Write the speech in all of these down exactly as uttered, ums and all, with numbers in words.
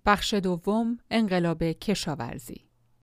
بخش دوم، انقلاب کشاورزی.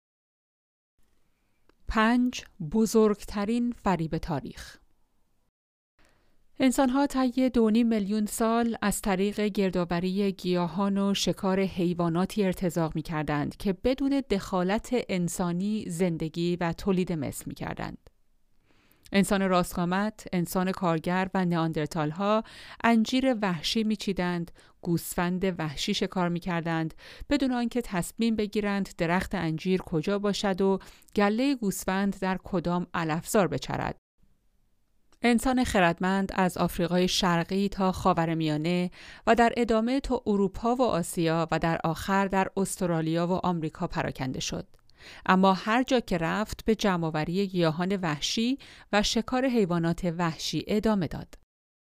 پنج، بزرگترین فریب تاریخ. انسان‌ها طی دو و نیم میلیون سال از طریق گردآوری گیاهان و شکار حیواناتی ارتزاق می‌کردند که بدون دخالت انسانی زندگی و تولید مثل می‌کردند. انسان راستقامت، انسان کارگر و نئاندرتال‌ها انجیر وحشی می‌چیدند، گوسفند وحشی شکار می‌کردند بدون آنکه تصمیم بگیرند درخت انجیر کجا باشد و گله گوسفند در کدام علفزار بچرد. انسان خردمند از آفریقای شرقی تا خاورمیانه و در ادامه تا اروپا و آسیا و در آخر در استرالیا و آمریکا پراکنده شد. اما هر جا که رفت به جمع‌آوری گیاهان وحشی و شکار حیوانات وحشی ادامه داد.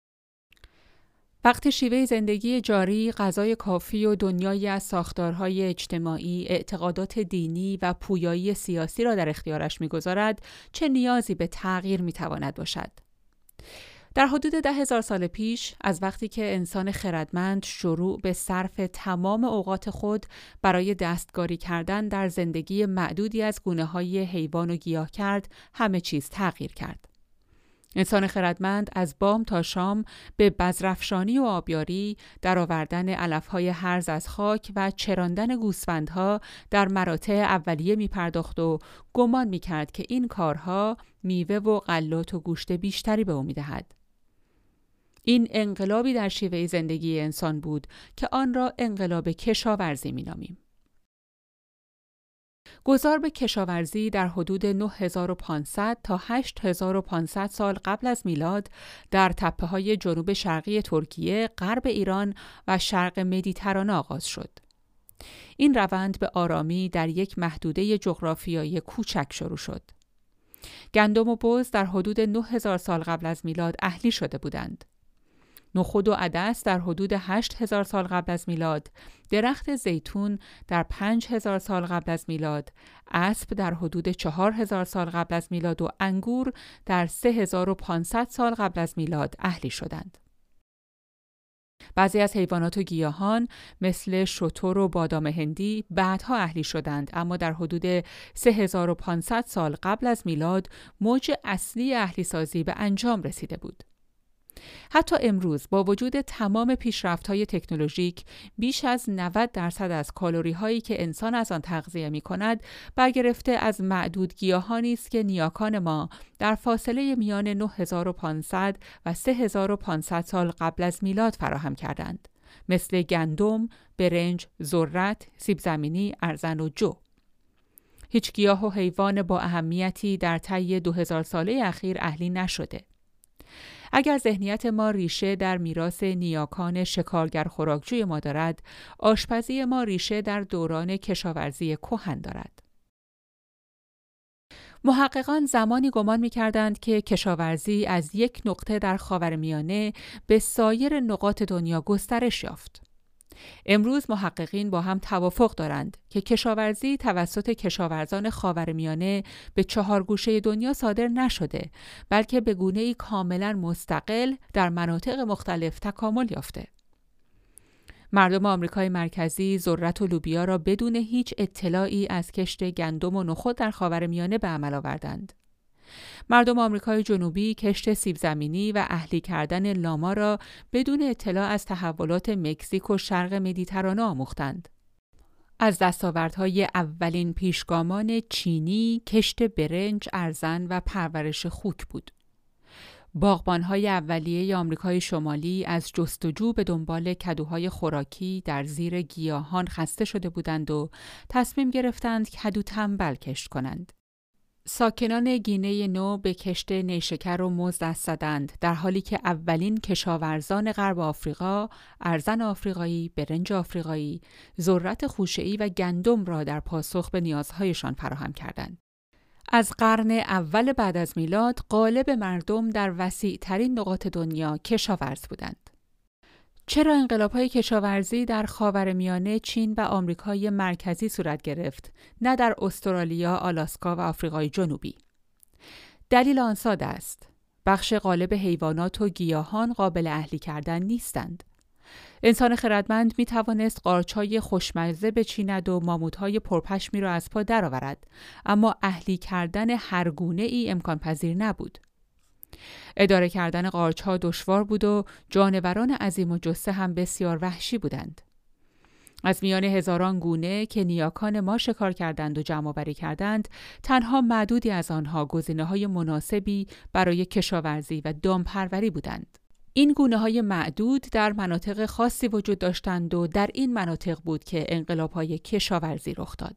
وقتی شیوه زندگی جاری، غذای کافی و دنیایی از ساختارهای اجتماعی، اعتقادات دینی و پویایی سیاسی را در اختیارش می‌گذارد، چه نیازی به تغییر می‌تواند باشد؟ در حدود ده هزار سال پیش، از وقتی که انسان خردمند شروع به صرف تمام اوقات خود برای دستکاری کردن در زندگی معدودی از گونه‌های حیوان و گیاه کرد، همه چیز تغییر کرد. انسان خردمند از بام تا شام به بذرافشانی و آبیاری، درآوردن علف‌های هرز از خاک و چراندن گوسفندها در مراتع اولیه می‌پرداخت و گمان می‌کرد که این کارها میوه و غلات و گوشت بیشتری به او می‌دهد. این انقلابی در شیوه زندگی انسان بود که آن را انقلاب کشاورزی می‌نامیم. گذار به کشاورزی در حدود نه هزار و پانصد تا هشت هزار و پانصد سال قبل از میلاد در تپه‌های جنوب شرقی ترکیه، غرب ایران و شرق مدیترانه آغاز شد. این روند به آرامی در یک محدوده جغرافیایی کوچک شروع شد. گندم و بز در حدود نه هزار سال قبل از میلاد اهلی شده بودند. نخود و عدس در حدود هشت هزار سال قبل از میلاد، درخت زیتون در پنج هزار سال قبل از میلاد، اسب در حدود چهار هزار سال قبل از میلاد و انگور در سه هزار و پانصد سال قبل از میلاد اهلی شدند. بعضی از حیوانات و گیاهان مثل شتر و بادام هندی بعدها اهلی شدند، اما در حدود سه هزار و پانصد سال قبل از میلاد موج اصلی اهلی سازی به انجام رسیده بود. حتی امروز با وجود تمام پیشرفت‌های تکنولوژیک، بیش از نود درصد از کالری‌هایی که انسان از آن تغذیه می‌کند برگرفته از معدود گیاهانی است که نیاکان ما در فاصله میان نه هزار و پانصد و سه هزار و پانصد سال قبل از میلاد فراهم کردند، مثل گندم، برنج، ذرت، سیب زمینی، ارزن و جو. هیچ گیاه و حیوان با اهمیتی در طی دو هزار ساله اخیر اهلی نشده. اگر ذهنیت ما ریشه در میراث نیاکان شکارگر خوراکجوی ما دارد، آشپزی ما ریشه در دوران کشاورزی کهن دارد. محققان زمانی گمان می‌کردند که کشاورزی از یک نقطه در خاورمیانه به سایر نقاط دنیا گسترش یافت. امروز محققین با هم توافق دارند که کشاورزی توسط کشاورزان خاورمیانه به چهار گوشه دنیا صادر نشده، بلکه به گونه‌ای کاملا مستقل در مناطق مختلف تکامل یافته. مردم آمریکای مرکزی ذرت و لوبیا را بدون هیچ اطلاعی از کشت گندم و نخود در خاورمیانه به عمل آوردند. مردم آمریکای جنوبی کشت سیب زمینی و اهلی کردن لاما را بدون اطلاع از تحولات مکزیک و شرق مدیترانه آموختند. از دستاوردهای اولین پیشگامان چینی کشت برنج، ارزن و پرورش خوک بود. باغبان‌های اولیه آمریکای شمالی از جستجو به دنبال کدوهای خوراکی در زیر گیاهان خسته شده بودند و تصمیم گرفتند کدو تنبل کشت کنند. ساکنان گینه نو به کشت نیشکر و موز دست زدند، در حالی که اولین کشاورزان غرب آفریقا، ارزن آفریقایی، برنج آفریقایی، ذرت خوشه‌ای و گندم را در پاسخ به نیازهایشان فراهم کردند. از قرن اول بعد از میلاد، غالب مردم در وسیع‌ترین نقاط دنیا کشاورز بودند. چرا انقلاب‌های کشاورزی در خاورمیانه، چین و آمریکای مرکزی صورت گرفت، نه در استرالیا، آلاسکا و آفریقای جنوبی؟ دلیل آن ساده است. بخش غالب حیوانات و گیاهان قابل اهلی کردن نیستند. انسان خردمند می توانست قارچ‌های خوشمزه بچیند و ماموت‌های پرپشمی را از پا درآورد، اما اهلی کردن هر گونه ای امکان پذیر نبود. اداره کردن قارچ‌ها دشوار بود و جانوران عظیم و جثه هم بسیار وحشی بودند. از میان هزاران گونه که نیاکان ما شکار کردند و جمع‌آوری کردند، تنها معدودی از آنها گزینه‌های مناسبی برای کشاورزی و دامپروری بودند. این گونه‌های معدود در مناطق خاصی وجود داشتند و در این مناطق بود که انقلاب‌های کشاورزی رخ داد.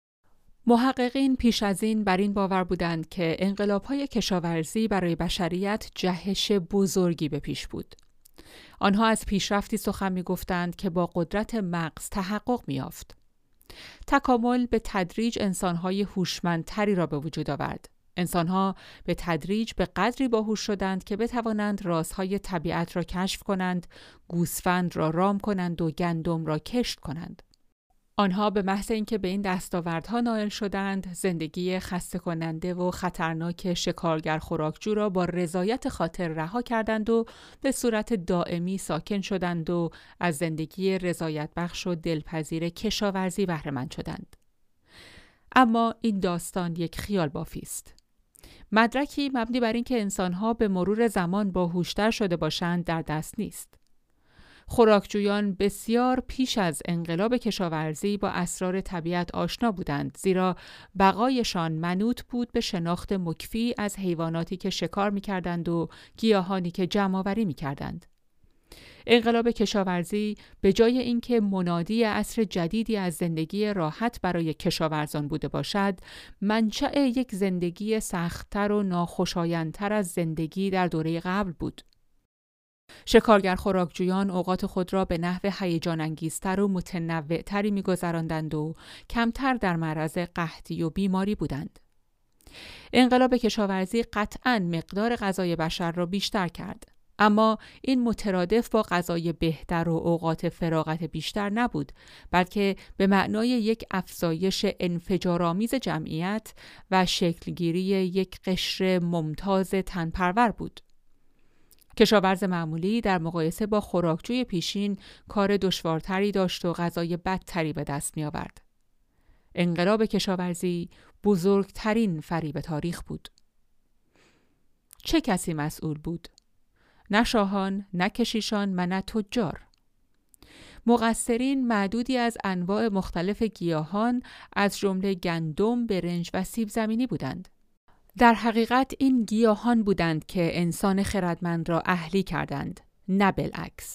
محققین پیش از این بر این باور بودند که انقلاب‌های کشاورزی برای بشریت جهش بزرگی به پیش بود. آنها از پیشرفتی سخن می‌گفتند که با قدرت مغز تحقق می‌یافت. تکامل به تدریج انسان‌های هوشمندتری را به وجود آورد. انسان‌ها به تدریج به قدری باهوش شدند که بتوانند رازهای طبیعت را کشف کنند، گوسفند را رام کنند و گندم را کشت کنند. آنها به محض اینکه به این دستاوردها نائل شدند، زندگی خسته کننده و خطرناک شکارگر خوراکجو را با رضایت خاطر رها کردند و به صورت دائمی ساکن شدند و از زندگی رضایت بخش و دلپذیر کشاورزی بهره مند شدند. اما این داستان یک خیال بافی است. مدرکی مبنی بر اینکه انسان‌ها به مرور زمان باهوشتر شده باشند در دست نیست. خوراکجویان بسیار پیش از انقلاب کشاورزی با اسرار طبیعت آشنا بودند، زیرا بقایشان منوط بود به شناخت مکفی از حیواناتی که شکار می‌کردند و گیاهانی که جمع‌آوری می‌کردند. انقلاب کشاورزی به جای اینکه منادی عصر جدیدی از زندگی راحت برای کشاورزان بوده باشد، منشأ یک زندگی سخت‌تر و ناخوشایندتر از زندگی در دوره قبل بود. شکارگر خوراکجویان اوقات خود را به نحو هیجان انگیزتر و متنوع‌تری می‌گذراندند و کمتر در معرض قحطی و بیماری بودند. انقلاب کشاورزی قطعاً مقدار غذای بشر را بیشتر کرد، اما این مترادف با غذای بهتر و اوقات فراغت بیشتر نبود، بلکه به معنای یک افزایش انفجارآمیز جمعیت و شکلگیری یک قشر ممتاز تنپرور بود. کشاورز معمولی در مقایسه با خوراکجوی پیشین کار دشوارتری داشت و غذای بدتری به دست می آورد. انقلاب کشاورزی بزرگترین فریب تاریخ بود. چه کسی مسئول بود؟ نه شاهان، نه کشیشان و نه تجار. مقصرین معدودی از انواع مختلف گیاهان از جمله گندم، برنج و سیب زمینی بودند. در حقیقت این گیاهان بودند که انسان خردمند را اهلی کردند، نه بالعکس.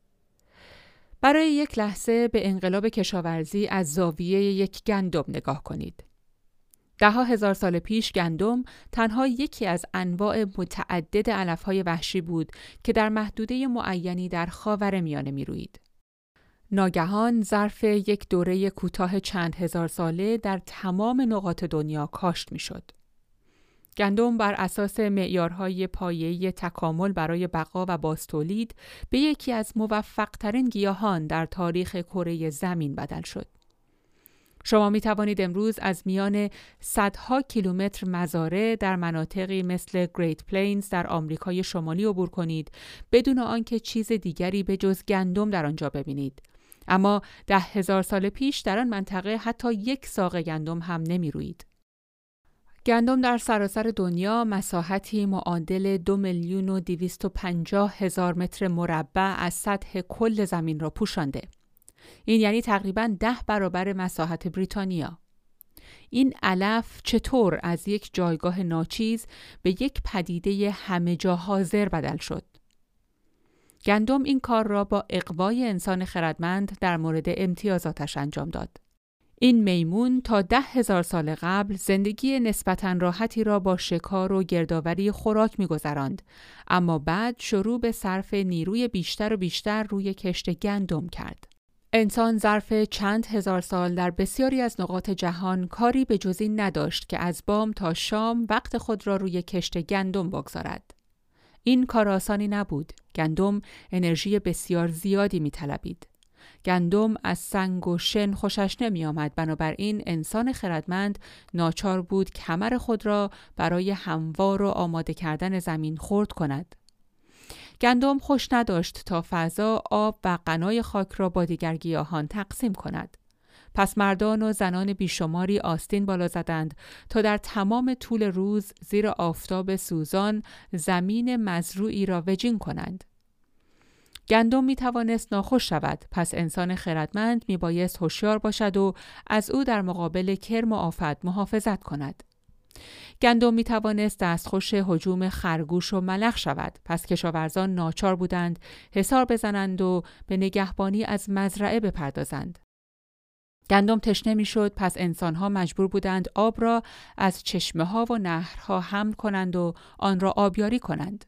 برای یک لحظه به انقلاب کشاورزی از زاویه یک گندم نگاه کنید. ده ها هزار سال پیش گندم تنها یکی از انواع متعدد علف‌های وحشی بود که در محدوده معینی در خاورمیانه می‌رویید. ناگهان ظرف یک دوره کوتاه چند هزار ساله در تمام نقاط دنیا کاشت می‌شد. گندم بر اساس معیارهای پایه‌ای تکامل برای بقا و بازتولید به یکی از موفق‌ترین گیاهان در تاریخ کره زمین بدل شد. شما می توانید امروز از میان صدها کیلومتر مزارع در مناطقی مثل گریت پلینز در آمریکای شمالی عبور کنید بدون آنکه چیز دیگری به جز گندم در آنجا ببینید. اما ده هزار سال پیش در آن منطقه حتی یک ساق گندم هم نمی روید. گندم در سراسر دنیا مساحتی معادل دو میلیون و دویست و پنجاه هزار متر مربع از سطح کل زمین را پوشانده. این یعنی تقریباً ده برابر مساحت بریتانیا. این علف چطور از یک جایگاه ناچیز به یک پدیده همه جا حاضر بدل شد؟ گندم این کار را با اقوای انسان خردمند در مورد امتیازاتش انجام داد. این میمون تا ده هزار سال قبل زندگی نسبتاً راحتی را با شکار و گردآوری خوراک می‌گذراند، اما بعد شروع به صرف نیروی بیشتر و بیشتر روی کشت گندم کرد. انسان ظرف چند هزار سال در بسیاری از نقاط جهان کاری به جز این نداشت که از بام تا شام وقت خود را روی کشت گندم بگذارد. این کار آسانی نبود. گندم انرژی بسیار زیادی می‌طلبید. گندم از سنگ و شن خوشش نمی آمد، بنابراین انسان خردمند ناچار بود کمر خود را برای هموار و آماده کردن زمین خرد کند. گندم خوش نداشت تا فضا، آب و غنای خاک را با دیگر گیاهان تقسیم کند. پس مردان و زنان بیشماری آستین بالا زدند تا در تمام طول روز زیر آفتاب سوزان زمین مزروعی را وجین کنند. گندم می توانست ناخوش شود، پس انسان خردمند می بایست هوشیار باشد و از او در مقابل کرم و آفت محافظت کند. گندم می توانست دستخوش هجوم خرگوش و ملخ شود، پس کشاورزان ناچار بودند حصار بزنند و به نگهبانی از مزرعه بپردازند. گندم تشنه می شد، پس انسانها مجبور بودند آب را از چشمه ها و نهرها حمل کنند و آن را آبیاری کنند.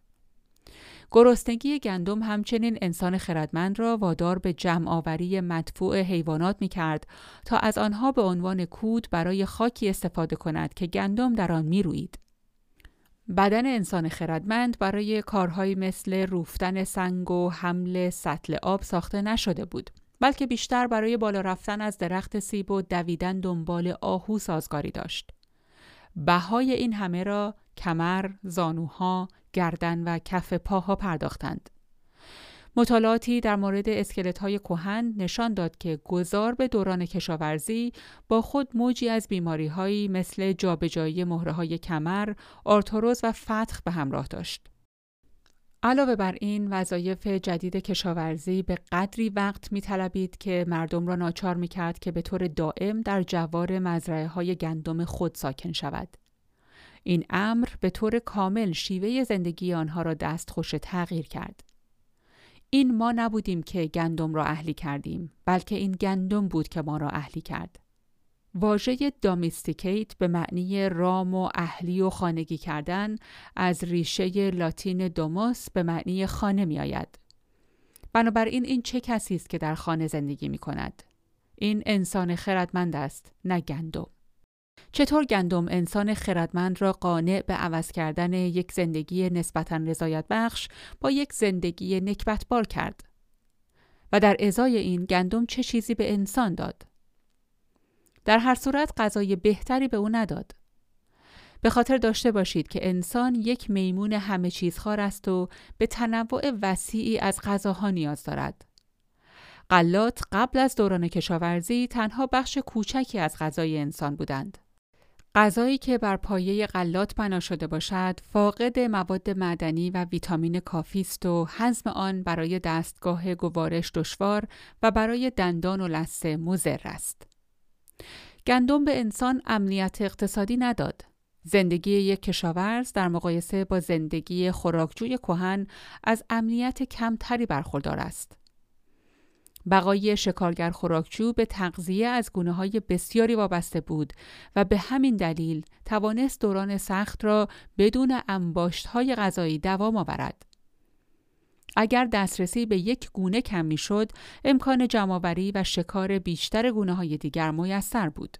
گرسنگی گندم همچنین انسان خردمند را وادار به جمع آوری مدفوع حیوانات می کرد تا از آنها به عنوان کود برای خاکی استفاده کند که گندم در آن می روید. بدن انسان خردمند برای کارهایی مثل روفتن سنگ و حمل سطل آب ساخته نشده بود، بلکه بیشتر برای بالا رفتن از درخت سیب و دویدن دنبال آهو سازگاری داشت. بهای این همه را کمر، زانوها، گردن و کف پاها پرداختند. مطالعاتی در مورد اسکلت‌های کهن نشان داد که گذار به دوران کشاورزی با خود موجی از بیماری‌هایی مثل جابجایی مهره‌های کمر، آرتروز و فتق به همراه داشت. علاوه بر این، وظایف جدید کشاورزی به قدری وقت می‌طلبید که مردم را ناچار می‌کرد که به طور دائم در جوار مزرعه‌های گندم خود ساکن شود. این امر به طور کامل شیوه زندگی آنها را دستخوش تغییر کرد. این ما نبودیم که گندم را اهلی کردیم، بلکه این گندم بود که ما را اهلی کرد. واژه دامستیکیت به معنی رام و اهلی و خانگی کردن از ریشه لاتین دوموس به معنی خانه می آید. بنابراین این چه کسی است که در خانه زندگی می کند؟ این انسان خردمند است، نه گندم. چطور گندم انسان خردمند را قانع به عوض کردن یک زندگی نسبتاً رضایت بخش با یک زندگی نکبتبار کرد؟ و در ازای این گندم چه چیزی به انسان داد؟ در هر صورت غذای بهتری به او نداد. به خاطر داشته باشید که انسان یک میمون همه چیزخوار است و به تنوع وسیعی از غذاها نیاز دارد. غلات قبل از دوران کشاورزی تنها بخش کوچکی از غذای انسان بودند. غذایی که بر پایه غلات بنا شده باشد، فاقد مواد معدنی و ویتامین کافی است و هضم آن برای دستگاه گوارش دشوار و برای دندان و لثه مضر است. گندم به انسان امنیت اقتصادی نداد. زندگی یک کشاورز در مقایسه با زندگی خوراکجوی کهن از امنیت کمتری برخوردار است. بقای شکارگر خوراکجو به تغذیه از گونه‌های بسیاری وابسته بود و به همین دلیل توانست دوران سخت را بدون انباشت‌های غذایی دوام آورد. اگر دسترسی به یک گونه کم می‌شد، امکان جمع‌آوری و شکار بیشتر گونه‌های دیگر میسر بود.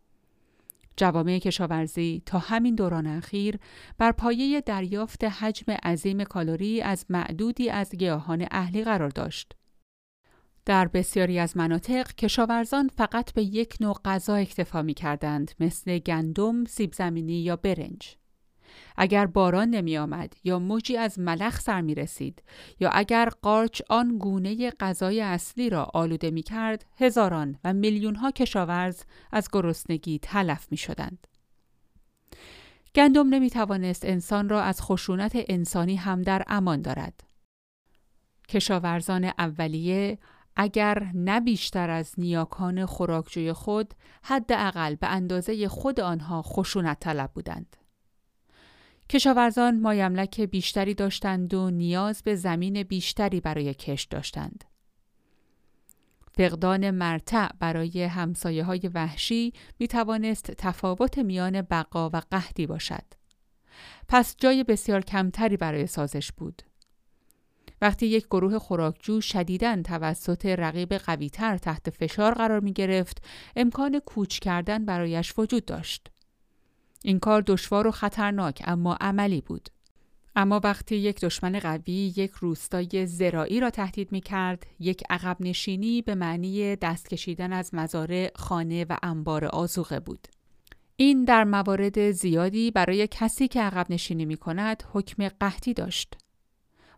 جوامع کشاورزی تا همین دوران اخیر بر پایه دریافت حجم عظیم کالری از معدودی از گیاهان اهلی قرار داشت. در بسیاری از مناطق کشاورزان فقط به یک نوع غذا اکتفا می‌کردند، مثل گندم، سیب زمینی یا برنج. اگر باران نمی آمد یا موجی از ملخ سر می رسید یا اگر قارچ آن گونه غذای اصلی را آلوده می کرد، هزاران و میلیون ها کشاورز از گرسنگی تلف می شدند. گندم نمی توانست انسان را از خشونت انسانی هم در امان دارد. کشاورزان اولیه اگر نه بیشتر از نیاکان خوراکجوی خود، حداقل به اندازه خود آنها خشونت طلب بودند. کشاورزان مایملک بیشتری داشتند و نیاز به زمین بیشتری برای کشت داشتند. فقدان مرتع برای همسایه‌های وحشی می توانست تفاوت میان بقا و قحطی باشد. پس جای بسیار کمتری برای سازش بود. وقتی یک گروه خوراکجو شدیداً توسط رقیب قوی‌تر تحت فشار قرار می گرفت، امکان کوچ کردن برایش وجود داشت. این کار دشوار و خطرناک اما عملی بود. اما وقتی یک دشمن قوی یک روستای زراعی را تهدید می کرد، یک عقب نشینی به معنی دست کشیدن از مزارع، خانه و انبار آذوقه بود. این در موارد زیادی برای کسی که عقب نشینی می کند حکم قحطی داشت.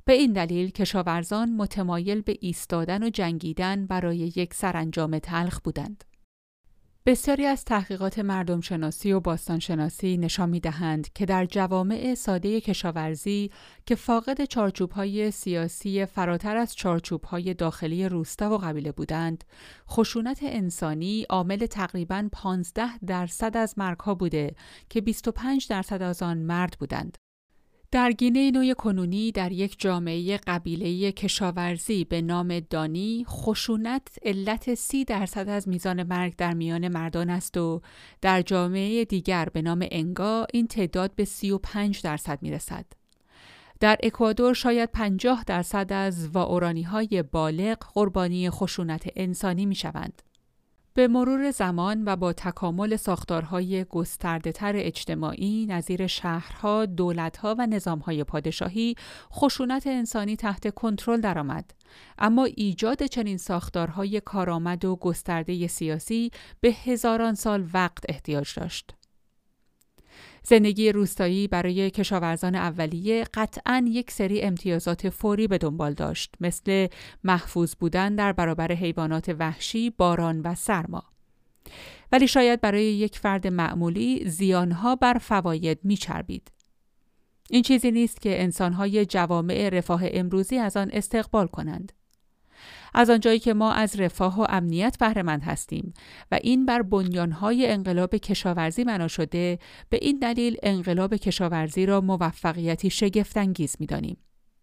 به این دلیل کشاورزان متمایل به ایستادن و جنگیدن برای یک سرانجام تلخ بودند. بسیاری از تحقیقات مردم شناسی و باستان شناسی نشان می‌دهند که در جوامع ساده کشاورزی که فاقد چارچوب‌های سیاسی فراتر از چارچوب‌های داخلی روستا و قبیله بودند، خشونت انسانی عامل تقریباً پانزده درصد از مرگ‌ها بوده که بیست و پنج درصد از آن مرد بودند. در گینه نوع کنونی در یک جامعه قبیله‌ای کشاورزی به نام دانی، خشونت علت سی درصد از میزان مرگ در میان مردان است و در جامعه دیگر به نام انگا این تعداد به سی و پنج درصد میرسد. در اکوادور شاید پنجاه درصد از واورانی‌های بالغ قربانی خشونت انسانی میشوند. به مرور زمان و با تکامل ساختارهای گسترده‌تر اجتماعی نظیر شهرها، دولت‌ها و نظام‌های پادشاهی، خشونت انسانی تحت کنترل درآمد. اما ایجاد چنین ساختارهای کارآمد و گسترده سیاسی به هزاران سال وقت احتیاج داشت. زندگی روستایی برای کشاورزان اولیه قطعاً یک سری امتیازات فوری به دنبال داشت، مثل محفوظ بودن در برابر حیوانات وحشی، باران و سرما. ولی شاید برای یک فرد معمولی زیانها بر فواید می‌چربید. این چیزی نیست که انسان‌های جوامع رفاه امروزی از آن استقبال کنند. از آنجایی که ما از رفاه و امنیت بهره‌مند هستیم و این بر بنیانهای انقلاب کشاورزی بنا شده، به این دلیل انقلاب کشاورزی را موفقیتی شگفت‌انگیز می‌دانیم.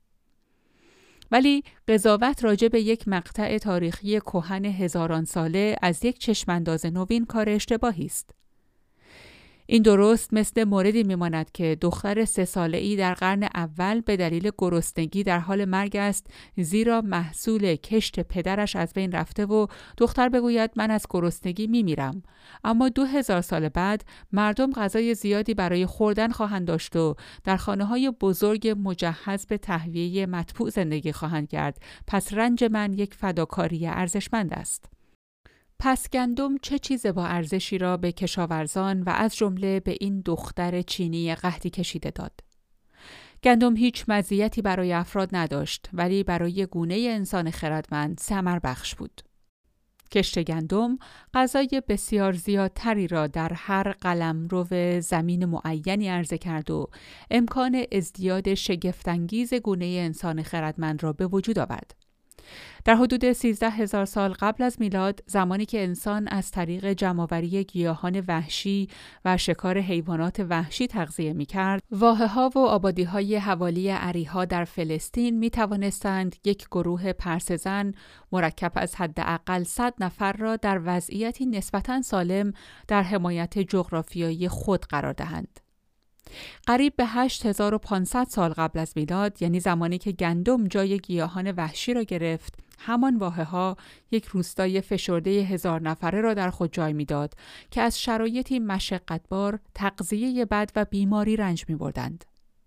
ولی قضاوت راجع به یک مقطع تاریخی کهن هزاران ساله از یک چشمانداز نوین کار اشتباهی است. این درست مثل موردی میماند که دختر سه ساله‌ای در قرن اول به دلیل گرسنگی در حال مرگ است، زیرا محصول کشت پدرش از بین رفته و دختر بگوید من از گرسنگی میمیرم. اما دو هزار سال بعد مردم غذای زیادی برای خوردن خواهند داشت و در خانه‌های بزرگ مجهز به تهویه مطبوع زندگی خواهند کرد. پس رنج من یک فداکاری ارزشمند است. پس گندم چه چیز با ارزشی را به کشاورزان و از جمله به این دختر چینی قحطی کشیده داد؟ گندم هیچ مزیتی برای افراد نداشت، ولی برای گونه انسان خردمند ثمر بخش بود. کشت گندم غذای بسیار زیادتری را در هر قلمرو زمین معینی عرضه کرد و امکان ازدیاد شگفت‌انگیز گونه انسان خردمند را به وجود آورد. در حدود سیزده هزار سال قبل از میلاد، زمانی که انسان از طریق جمع‌آوری گیاهان وحشی و شکار حیوانات وحشی تغذیه می‌کرد، واحه‌ها و آبادی‌های حوالی اریحا در فلسطین می‌توانستند یک گروه پرسه‌زن مرکب از حداقل صد نفر را در وضعیتی نسبتاً سالم در حمایت جغرافیایی خود قرار دهند. قریب به هشت هزار و پانصد سال قبل از میلاد، یعنی زمانی که گندم جای گیاهان وحشی را گرفت، همان واحه‌ها یک روستای فشرده هزار نفره را در خود جای میداد که از شرایطی مشقتبار، تغذیه بد و بیماری رنج می‌بردند.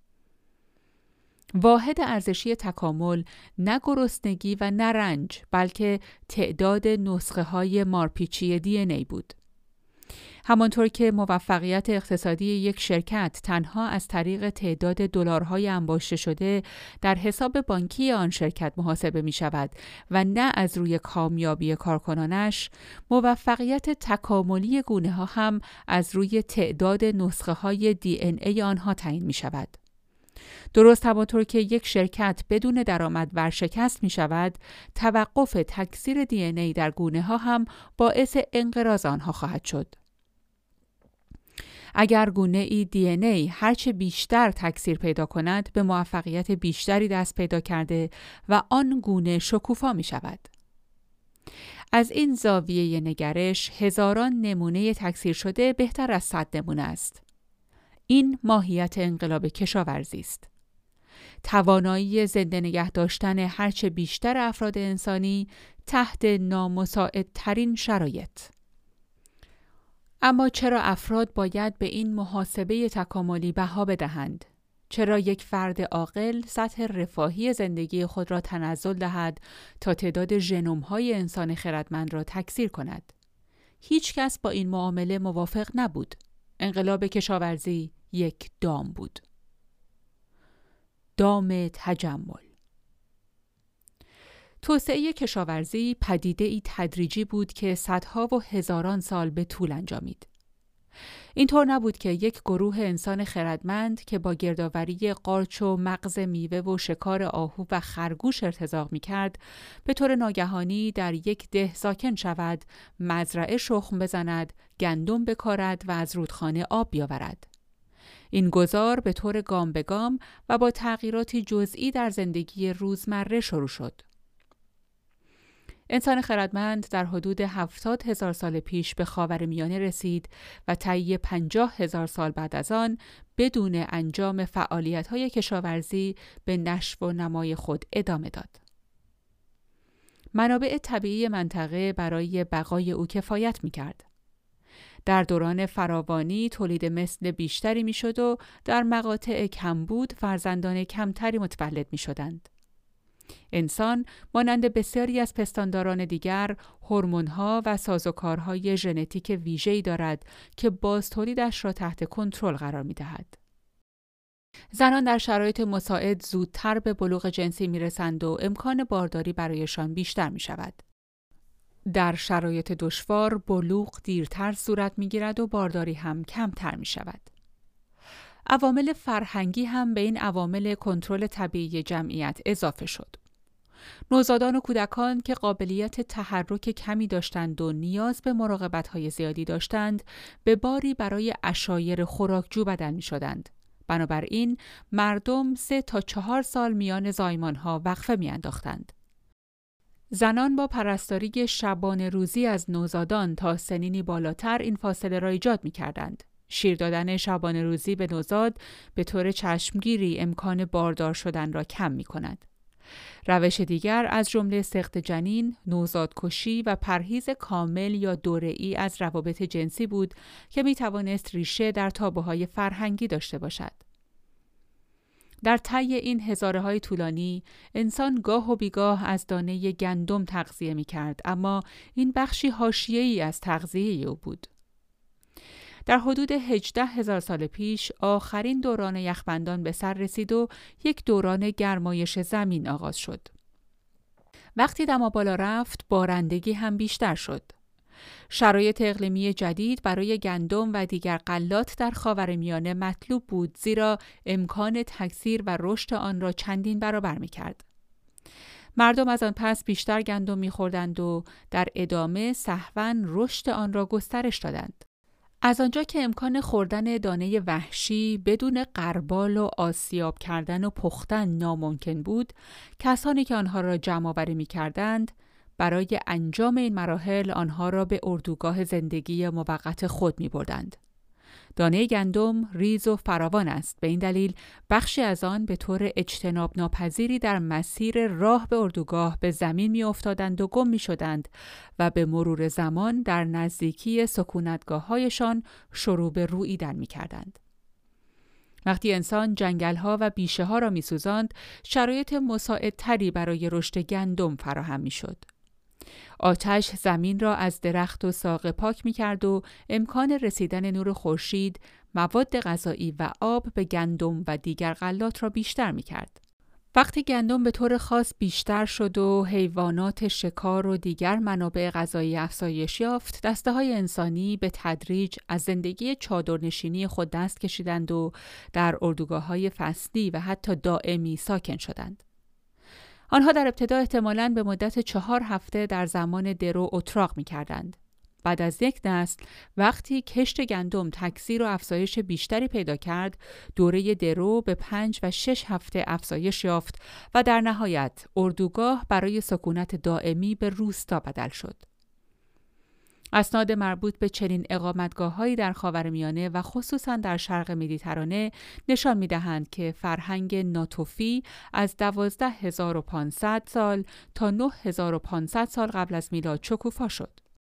واحد ارزشی تکامل نه گرسنگی و نه رنج، بلکه تعداد نسخه‌های مارپیچی دی ان ای بود. همانطور که موفقیت اقتصادی یک شرکت تنها از طریق تعداد دلارهای انباشته شده در حساب بانکی آن شرکت محاسبه می شود و نه از روی کامیابی کارکنانش، موفقیت تکاملی گونه ها هم از روی تعداد نسخه های دی ان ای آنها تعیین می شود. درست همانطور که یک شرکت بدون درآمد ورشکست می شود، توقف تکثیر دی ان ای در گونه ها هم باعث انقراض آنها خواهد شد. اگر گونه ای دی ان ای هرچه بیشتر تکثیر پیدا کند، به موفقیت بیشتری دست پیدا کرده و آن گونه شکوفا می شود. از این زاویه نگرش، هزاران نمونه تکثیر شده بهتر از صد نمونه است. این ماهیت انقلاب کشاورزی است. توانایی زنده نگه داشتن هرچه بیشتر افراد انسانی تحت نامساعدترین شرایط. اما چرا افراد باید به این محاسبه تکاملی بها بدهند؟ چرا یک فرد عاقل سطح رفاهی زندگی خود را تنزل دهد تا تعداد ژنوم‌های انسان خردمند را تکثیر کند؟ هیچ کس با این معامله موافق نبود. انقلاب کشاورزی یک دام بود. دام تجمل. توسعه کشاورزی پدیده‌ای تدریجی بود که صدها و هزاران سال به طول انجامید. اینطور نبود که یک گروه انسان خردمند که با گردآوری قارچ و مغز میوه و شکار آهو و خرگوش ارتزاق می‌کرد، به طور ناگهانی در یک ده ساکن شود، مزرعه شخم بزند، گندم بکارد و از رودخانه آب بیاورد. این گذار به طور گام به گام و با تغییراتی جزئی در زندگی روزمره شروع شد. انسان خردمند در حدود هفتاد هزار سال پیش به خاورمیانه رسید و طی پنجاه هزار سال بعد از آن بدون انجام فعالیت‌های کشاورزی به نشو و نمای خود ادامه داد. منابع طبیعی منطقه برای بقای او کفایت می‌کرد. در دوران فراوانی تولید مثل بیشتری می‌شد و در مقاطع کمبود فرزندان کمتری متولد می‌شدند. انسان مانند بسیاری از پستانداران دیگر هورمون‌ها و سازوکارهای ژنتیک ویژه‌ای دارد که بازتولیدش را تحت کنترل قرار می‌دهد. زنان در شرایط مساعد زودتر به بلوغ جنسی می‌رسند و امکان بارداری برایشان بیشتر می‌شود. در شرایط دشوار بلوغ دیرتر صورت می‌گیرد و بارداری هم کمتر می‌شود. عوامل فرهنگی هم به این عوامل کنترل طبیعی جمعیت اضافه شد. نوزادان و کودکان که قابلیت تحرک کمی داشتند و نیاز به مراقبت‌های زیادی داشتند، به باری برای عشایر خوراکجو بدل می‌شدند. بنابراین مردم سه تا چهار سال میان زایمان‌ها وقفه می‌انداختند. زنان با پرستاری شبانه روزی از نوزادان تا سنینی بالاتر این فاصله را ایجاد می‌کردند. شیر دادن شبانه روزی به نوزاد به طور چشمگیری امکان باردار شدن را کم می‌کند. روش دیگر از جمله سقط جنین، نوزادکشی و پرهیز کامل یا دوره‌ای از روابط جنسی بود که می‌توانست ریشه در تابوهای فرهنگی داشته باشد. در طی این هزاره‌های طولانی، انسان گاه و بیگاه از دانه گندم تغذیه می‌کرد، اما این بخشی حاشیه‌ای از تغذیه او بود. در حدود هجده هزار سال پیش آخرین دوران یخبندان به سر رسید و یک دوران گرمایش زمین آغاز شد. وقتی دما بالا رفت، بارندگی هم بیشتر شد. شرایط اقلیمی جدید برای گندم و دیگر غلات در خاورمیانه مطلوب بود، زیرا امکان تکثیر و رشد آن را چندین برابر می‌کرد. مردم از آن پس بیشتر گندم می‌خوردند و در ادامه سهواً رشد آن را گسترش دادند. از آنجا که امکان خوردن دانه وحشی بدون غربال و آسیاب کردن و پختن ناممکن بود، کسانی که آنها را جمع آوری می‌کردند، برای انجام این مراحل آنها را به اردوگاه زندگی موقت خود می‌بردند. دانه گندم ریز و فراوان است، به این دلیل بخشی از آن به طور اجتناب ناپذیری در مسیر راه به اردوگاه به زمین می‌افتادند و گم می‌شدند و به مرور زمان در نزدیکی سکونتگاه‌هایشان شروع به روییدن می‌کردند. وقتی انسان جنگل‌ها و بیشه‌ها را می‌سوزاند، شرایط مساعدتری برای رشد گندم فراهم می‌شد. آتش زمین را از درخت و ساقه پاک می‌کرد و امکان رسیدن نور خورشید، مواد غذایی و آب به گندم و دیگر غلات را بیشتر می‌کرد. وقتی گندم به طور خاص بیشتر شد و حیوانات شکار و دیگر منابع غذایی افزایش یافت، دسته‌های انسانی به تدریج از زندگی چادرنشینی خود دست کشیدند و در اردوگاه‌های فصلی و حتی دائمی ساکن شدند. آنها در ابتدا احتمالاً به مدت چهار هفته در زمان درو اتراق می‌کردند. بعد از یک نسل، وقتی کشت گندم تکثیر و افزایش بیشتری پیدا کرد، دوره درو به پنج و شش هفته افزایش یافت و در نهایت اردوگاه برای سکونت دائمی به روستا بدل شد. اسناد مربوط به چنین اقامتگاه‌هایی در خاورمیانه و خصوصاً در شرق مدیترانه نشان می‌دهند که فرهنگ ناتوفی از دوازده هزار و پانصد سال تا نه هزار و پانصد سال قبل از میلاد شکوفا شد.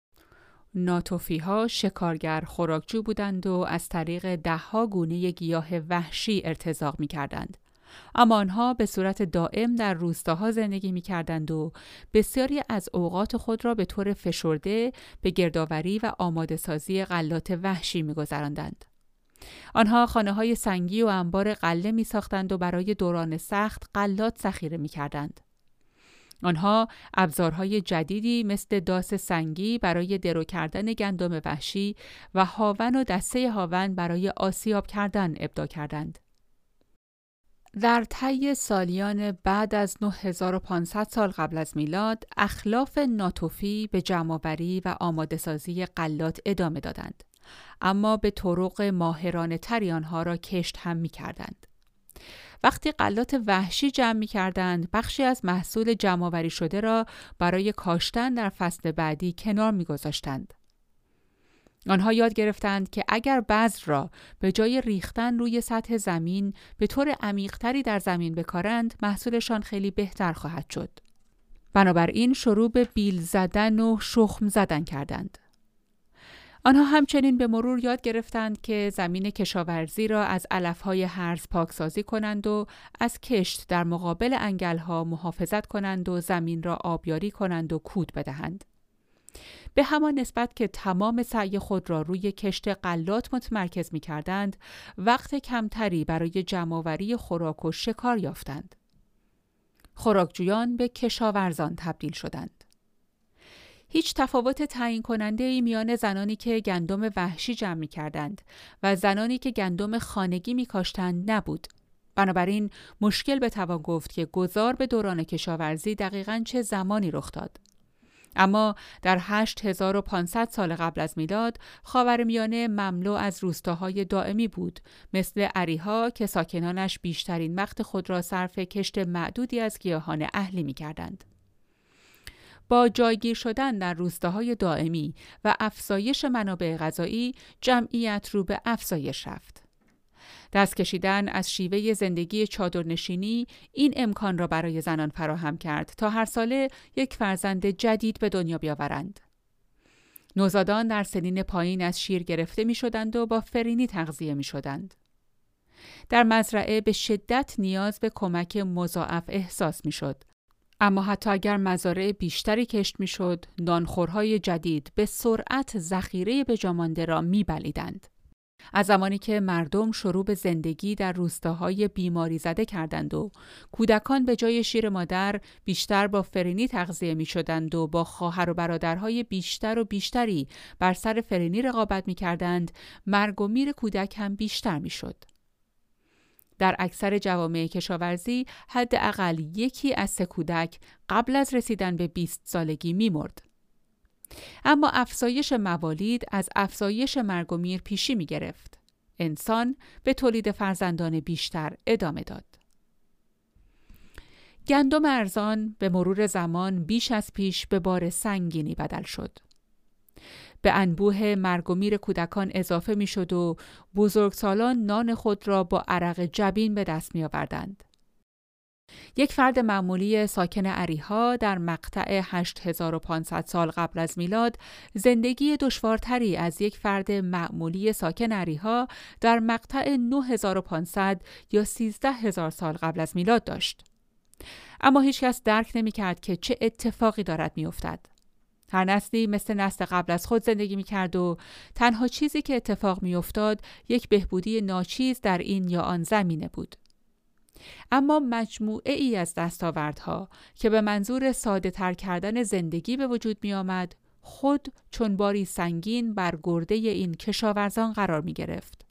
ناتوفی‌ها شکارگر خوراکجو بودند و از طریق ده‌ها گونه گیاه وحشی ارتزاق می‌کردند. اما آنها به صورت دائم در روستاها زندگی می‌کردند و بسیاری از اوقات خود را به طور فشرده به گردآوری و آماده سازی غلات وحشی می‌گذراندند. آنها خانه‌های سنگی و انبار غله می‌ساختند و برای دوران سخت غلات ذخیره می‌کردند. آنها ابزارهای جدیدی مثل داس سنگی برای درو کردن گندم وحشی و هاون و دسته هاون برای آسیاب کردن ابداع کردند. در طی سالیان بعد از نه هزار و پانصد سال قبل از میلاد، اخلاف ناتوفی به جمع‌آوری و آماده‌سازی غلات ادامه دادند، اما به طرق ماهرانه تری آنها را کشت هم می کردند. وقتی غلات وحشی جمع می کردند، بخشی از محصول جمع‌آوری شده را برای کاشتن در فصل بعدی کنار می گذاشتند. آنها یاد گرفتند که اگر بذر را به جای ریختن روی سطح زمین به طور عمیق‌تری در زمین بکارند، محصولشان خیلی بهتر خواهد شد. بنابراین شروع به بیل زدن و شخم زدن کردند. آنها همچنین به مرور یاد گرفتند که زمین کشاورزی را از علف‌های هرز پاکسازی کنند و از کشت در مقابل انگل‌ها محافظت کنند و زمین را آبیاری کنند و کود بدهند. به همان نسبت که تمام سعی خود را روی کشت غلات متمرکز می کردند، وقت کمتری برای جمع‌آوری خوراک و شکار یافتند. خوراکجویان به کشاورزان تبدیل شدند. هیچ تفاوت تعیین کننده‌ای میان زنانی که گندم وحشی جمع می کردند و زنانی که گندم خانگی می کاشتند نبود. بنابراین مشکل بتوان گفت که گذار به دوران کشاورزی دقیقاً چه زمانی رخ داد. اما در هشت هزار و پانصد سال قبل از میلاد، خاورمیانه مملو از روستاهای دائمی بود، مثل اریحا که ساکنانش بیشترین وقت خود را صرف کشت معدودی از گیاهان اهلی می کردند. با جایگیر شدن در روستاهای دائمی و افزایش منابع غذایی، جمعیت رو به افزایش رفت. دست کشیدن از شیوه زندگی چادرنشینی این امکان را برای زنان فراهم کرد تا هر ساله یک فرزند جدید به دنیا بیاورند. نوزادان در سنین پایین از شیر گرفته می شدند و با فرینی تغذیه می شدند. در مزرعه به شدت نیاز به کمک مضاعف احساس می شد. اما حتی اگر مزارع بیشتری کشت می شد، نانخورهای جدید به سرعت ذخیره به جا مانده را می بلیدند. از زمانی که مردم شروع به زندگی در روستاهای بیماری زده کردند و کودکان به جای شیر مادر بیشتر با فرینی تغذیه می شدند و با خواهر و برادرهای بیشتر و بیشتری بر سر فرینی رقابت می کردند، مرگ و میر کودک هم بیشتر می شد. در اکثر جوامع کشاورزی حداقل یکی از سه کودک قبل از رسیدن به بیست سالگی می مرد. اما افزایش موالید از افزایش مرگ و میر پیشی می گرفت. انسان به تولید فرزندان بیشتر ادامه داد. گندم ارزان به مرور زمان بیش از پیش به بار سنگینی بدل شد. به انبوه مرگ و میر کودکان اضافه می شد و بزرگسالان نان خود را با عرق جبین به دست می آوردند. یک فرد معمولی ساکن اریحا در مقطع هشت هزار و پانصد سال قبل از میلاد زندگی دشوارتری از یک فرد معمولی ساکن اریحا در مقطع نه هزار و پانصد یا سیزده هزار سال قبل از میلاد داشت. اما هیچ کس درک نمی کرد که چه اتفاقی دارد می افتد. هر نسلی مثل نسل قبل از خود زندگی می کرد و تنها چیزی که اتفاق می افتاد یک بهبودی ناچیز در این یا آن زمینه بود. اما مجموعه ای از دستاوردها که به منظور ساده تر کردن زندگی به وجود می آمد، خود چون باری سنگین بر گرده این کشاورزان قرار می گرفت.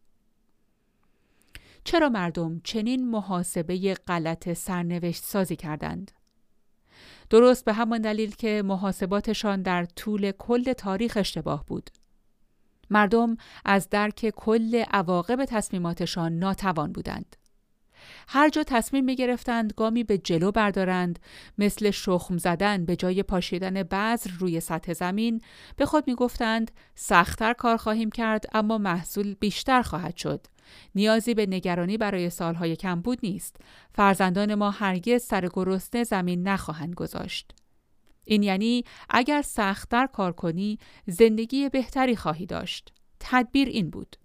چرا مردم چنین محاسبه غلط سرنوشت سازی کردند؟ درست به همان دلیل که محاسباتشان در طول کل تاریخ اشتباه بود. مردم از درک کل عواقب تصمیماتشان ناتوان بودند. هر جا تصمیم می گرفتند گامی به جلو بردارند، مثل شخم زدن به جای پاشیدن بذر روی سطح زمین، به خود می گفتند سخت‌تر کار خواهیم کرد اما محصول بیشتر خواهد شد. نیازی به نگرانی برای سالهای کمبود نیست. فرزندان ما هرگز سر گرسنه زمین نخواهند گذاشت. این یعنی اگر سخت‌تر کار کنی زندگی بهتری خواهی داشت. تدبیر این بود.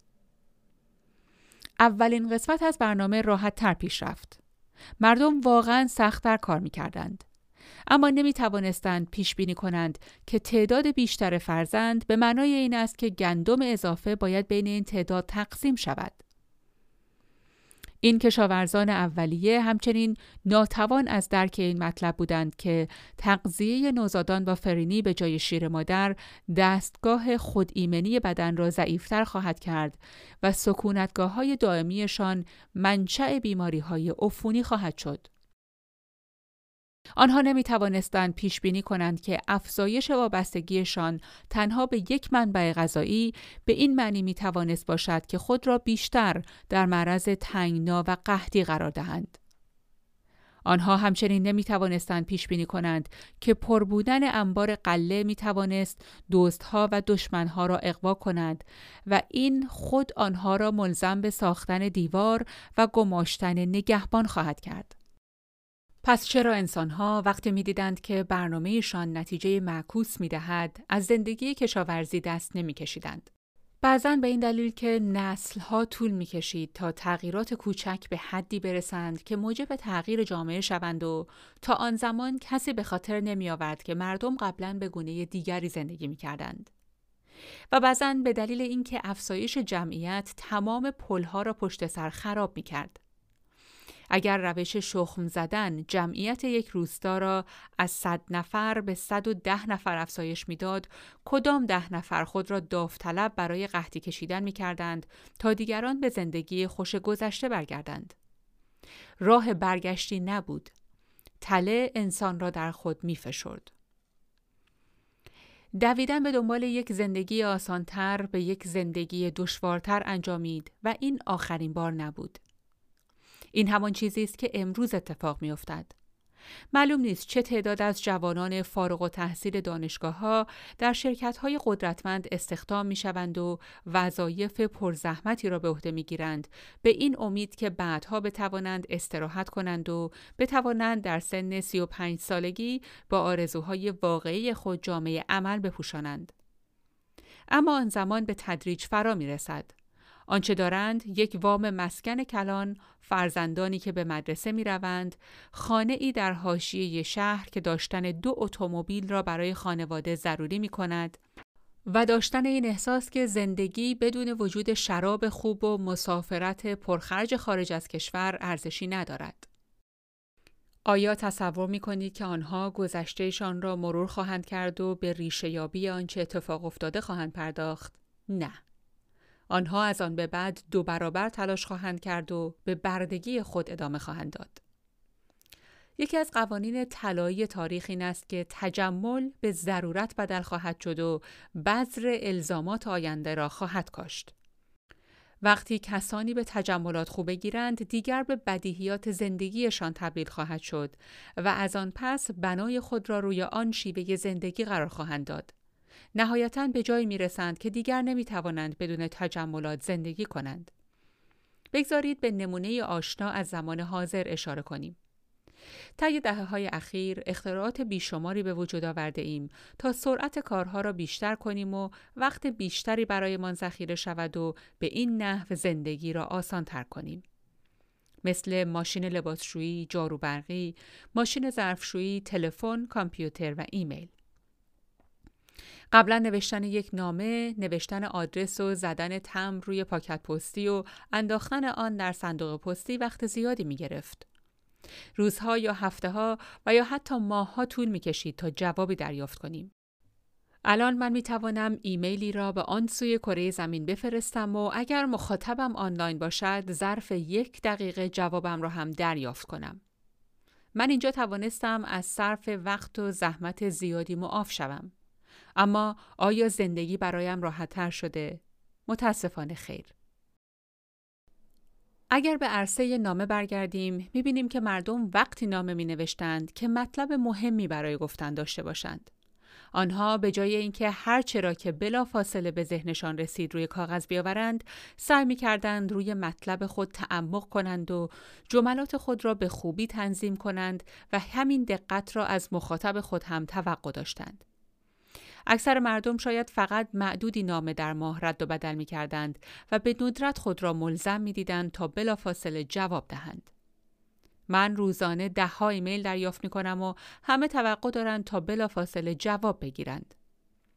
اولین قسمت از برنامه راحت تر پیش رفت. مردم واقعاً سخت‌تر کار می کردند. اما نمی توانستند پیش بینی کنند که تعداد بیشتر فرزند به معنای این است که گندم اضافه باید بین این تعداد تقسیم شود. این کشاورزان اولیه همچنین ناتوان از درک این مطلب بودند که تغذیه نوزادان با فرینی به جای شیر مادر دستگاه خودایمنی بدن را ضعیفتر خواهد کرد و سکونتگاه‌های دائمیشان منشأ بیماری‌های عفونی خواهد شد. آنها نمی توانستند پیش بینی کنند که افزایش وابستگیشان تنها به یک منبع غذایی به این معنی می توانست باشد که خود را بیشتر در معرض تنگنا و قحطی قرار دهند. آنها همچنین نمی توانستند پیش بینی کنند که پر بودن انبار غله می توانست دزدها و دشمنها را اغوا کند و این خود آنها را ملزم به ساختن دیوار و گماشتن نگهبان خواهد کرد. پس چرا انسان‌ها وقتی می‌دیدند که برنامه‌شان نتیجه معکوس می‌دهد، از زندگی کشاورزی دست نمی‌کشیدند؟ بعضاً به این دلیل که نسل‌ها طول می‌کشید تا تغییرات کوچک به حدی برسند که موجب تغییر جامعه شوند و تا آن زمان کسی به خاطر نمی‌آورد که مردم قبلاً به گونه دیگری زندگی می‌کردند. و بعضاً به دلیل اینکه افزایش جمعیت تمام پل‌ها را پشت سر خراب می‌کرد. اگر روش شخم زدن جمعیت یک روستا را از صد نفر به صد و ده نفر افزایش میداد، کدام ده نفر خود را داوطلب برای قحطی کشیدن می‌کردند تا دیگران به زندگی خوش گذشته برگردند؟ راه برگشتی نبود. تله انسان را در خود می‌فشرد. دویدن به دنبال یک زندگی آسانتر به یک زندگی دشوارتر انجامید و این آخرین بار نبود. این همان چیزی است که امروز اتفاق می‌افتد. معلوم نیست چه تعداد از جوانان فارغ التحصیل دانشگاه‌ها در شرکت‌های قدرتمند استخدام می‌شوند و وظایف پرزحمتی را به عهده می‌گیرند، به این امید که بعدها بتوانند استراحت کنند و بتوانند در سن سی و پنج سالگی با آرزوهای واقعی خود جامه عمل بپوشانند. اما آن زمان به تدریج فرا می‌رسد. آنچه دارند یک وام مسکن کلان، فرزندانی که به مدرسه می روند، خانه ای در حاشیه شهر که داشتن دو اتومبیل را برای خانواده ضروری می کند و داشتن این احساس که زندگی بدون وجود شراب خوب و مسافرت پرخرج خارج از کشور ارزشی ندارد. آیا تصور می کنید که آنها گذشتهشان را مرور خواهند کرد و به ریشه یابی آنچه اتفاق افتاده خواهند پرداخت؟ نه. آنها از آن به بعد دو برابر تلاش خواهند کرد و به بردگی خود ادامه خواهند داد. یکی از قوانین طلایی تاریخ این است که تجمل به ضرورت بدل خواهد شد و بذر الزامات آینده را خواهد کاشت. وقتی کسانی به تجملات خو بگیرند، دیگر به بدیهیات زندگیشان تبدیل خواهد شد و از آن پس بنای خود را روی آن شیوه زندگی قرار خواهند داد. نهایتاً به جایی میرسند که دیگر نمیتوانند بدون تجملات زندگی کنند. بگذارید به نمونه آشنا از زمان حاضر اشاره کنیم. طی دهه‌های اخیر اختراعات بیشماری به وجود آورده ایم تا سرعت کارها را بیشتر کنیم و وقت بیشتری برایمان ذخیره شود و به این نحو زندگی را آسان‌تر کنیم. مثل ماشین لباسشویی، جارو برقی، ماشین ظرفشویی، تلفن، کامپیوتر و ایمیل. قبلا نوشتن یک نامه، نوشتن آدرس و زدن تمبر روی پاکت پستی و انداختن آن در صندوق پستی وقت زیادی می گرفت. روزها یا هفته‌ها و یا حتی ماه‌ها طول می کشید تا جوابی دریافت کنیم. الان من می توانم ایمیلی را به آن سوی کره زمین بفرستم و اگر مخاطبم آنلاین باشد ظرف یک دقیقه جوابم را هم دریافت کنم. من اینجا توانستم از صرف وقت و زحمت زیادی معاف شوم. اما آیا زندگی برایم راحت‌تر شده؟ متاسفانه خیر. اگر به عرصه نامه برگردیم، می‌بینیم که مردم وقتی نامه می‌نوشتند که مطلب مهمی برای گفتن داشته باشند. آنها به جای اینکه هر چرا که بلافاصله به ذهنشان رسید روی کاغذ بیاورند، سعی می‌کردند روی مطلب خود تعمق کنند و جملات خود را به خوبی تنظیم کنند و همین دقت را از مخاطب خود هم توقع داشتند. اکثر مردم شاید فقط معدودی نامه در ماه رد و بدل می کردند و به ندرت خود را ملزم می دیدند تا بلافاصله جواب دهند. من روزانه ده ها ایمیل دریافت می کنم و همه توقع دارند تا بلافاصله جواب بگیرند.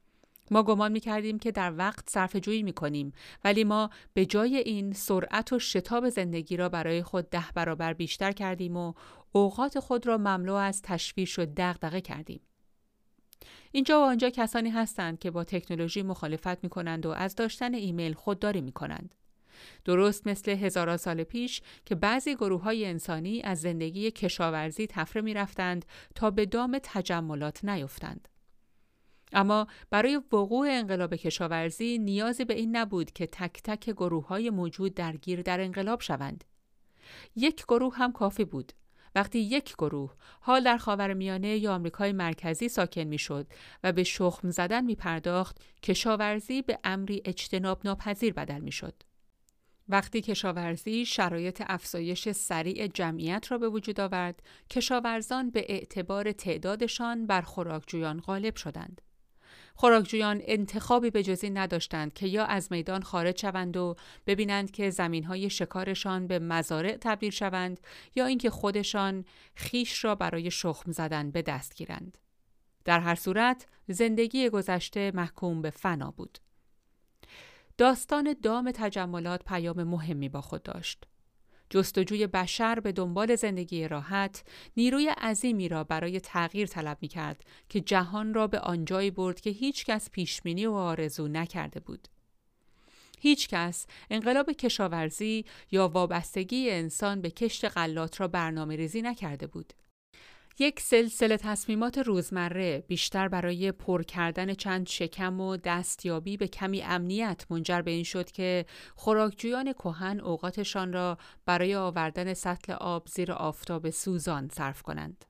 ما گمان می‌کردیم که در وقت صرفه‌جویی می‌کنیم، ولی ما به جای این سرعت و شتاب زندگی را برای خود ده برابر بیشتر کردیم و اوقات خود را مملو از تشویش و دغدغه کردیم. اینجا و آنجا کسانی هستند که با تکنولوژی مخالفت می‌کنند و از داشتن ایمیل خودداری می‌کنند. درست مثل هزاران سال پیش که بعضی گروه‌های انسانی از زندگی کشاورزی تفره می‌رفتند تا به دام تجملات نیفتند. اما برای وقوع انقلاب کشاورزی نیازی به این نبود که تک تک گروه‌های موجود درگیر در انقلاب شوند. یک گروه هم کافی بود. وقتی یک گروه حال در خاورمیانه یا آمریکای مرکزی ساکن می‌شد و به شخم زدن می‌پرداخت، کشاورزی به امری اجتناب ناپذیر بدل می‌شد. وقتی کشاورزی شرایط افزایش سریع جمعیت را به وجود آورد، کشاورزان به اعتبار تعدادشان بر خوراکجویان غالب شدند. خوراکجویان انتخابی به جز این نداشتند که یا از میدان خارج شوند و ببینند که زمین‌های شکارشان به مزارع تبدیل شوند یا اینکه خودشان خیش را برای شخم زدن به دست گیرند. در هر صورت زندگی گذشته محکوم به فنا بود. داستان دام تجملات پیام مهمی با خود داشت. جستجوی بشر به دنبال زندگی راحت، نیروی عظیمی را برای تغییر طلب می‌کرد که جهان را به آنجایی برد که هیچ کس پیش‌بینی و آرزو نکرده بود. هیچ کس انقلاب کشاورزی یا وابستگی انسان به کشت غلات را برنامه‌ریزی نکرده بود. یک سلسله تصمیمات روزمره بیشتر برای پر کردن چند شکم و دستیابی به کمی امنیت منجر به این شد که خوراکجویان کهن اوقاتشان را برای آوردن سطل آب زیر آفتاب سوزان صرف کنند.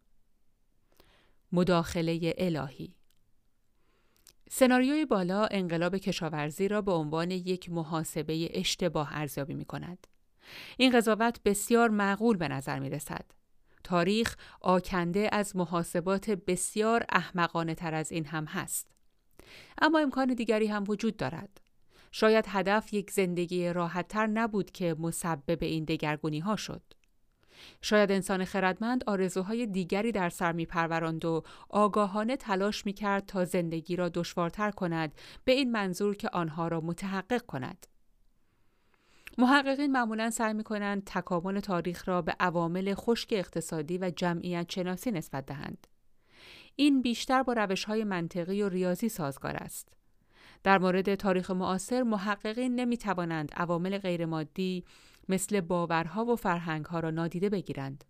مداخله الهی. سناریوی بالا انقلاب کشاورزی را به عنوان یک محاسبه اشتباه ارزیابی می‌کند. این قضاوت بسیار معقول به نظر می‌رسد. تاریخ آکنده از محاسبات بسیار احمقانه تر از این هم هست. اما امکان دیگری هم وجود دارد. شاید هدف یک زندگی راحت‌تر نبود که مسبب این دگرگونی‌ها شد. شاید انسان خردمند آرزوهای دیگری در سر می‌پروراند و آگاهانه تلاش می‌کرد تا زندگی را دشوارتر کند، به این منظور که آنها را متحقق کند. محققین معمولاً سعی می‌کنند تکامل تاریخ را به عوامل خشک اقتصادی و جمعیت شناسی نسبت دهند. این بیشتر با روش‌های منطقی و ریاضی سازگار است. در مورد تاریخ معاصر محققین نمی‌توانند عوامل غیرمادی مثل باورها و فرهنگ‌ها را نادیده بگیرند.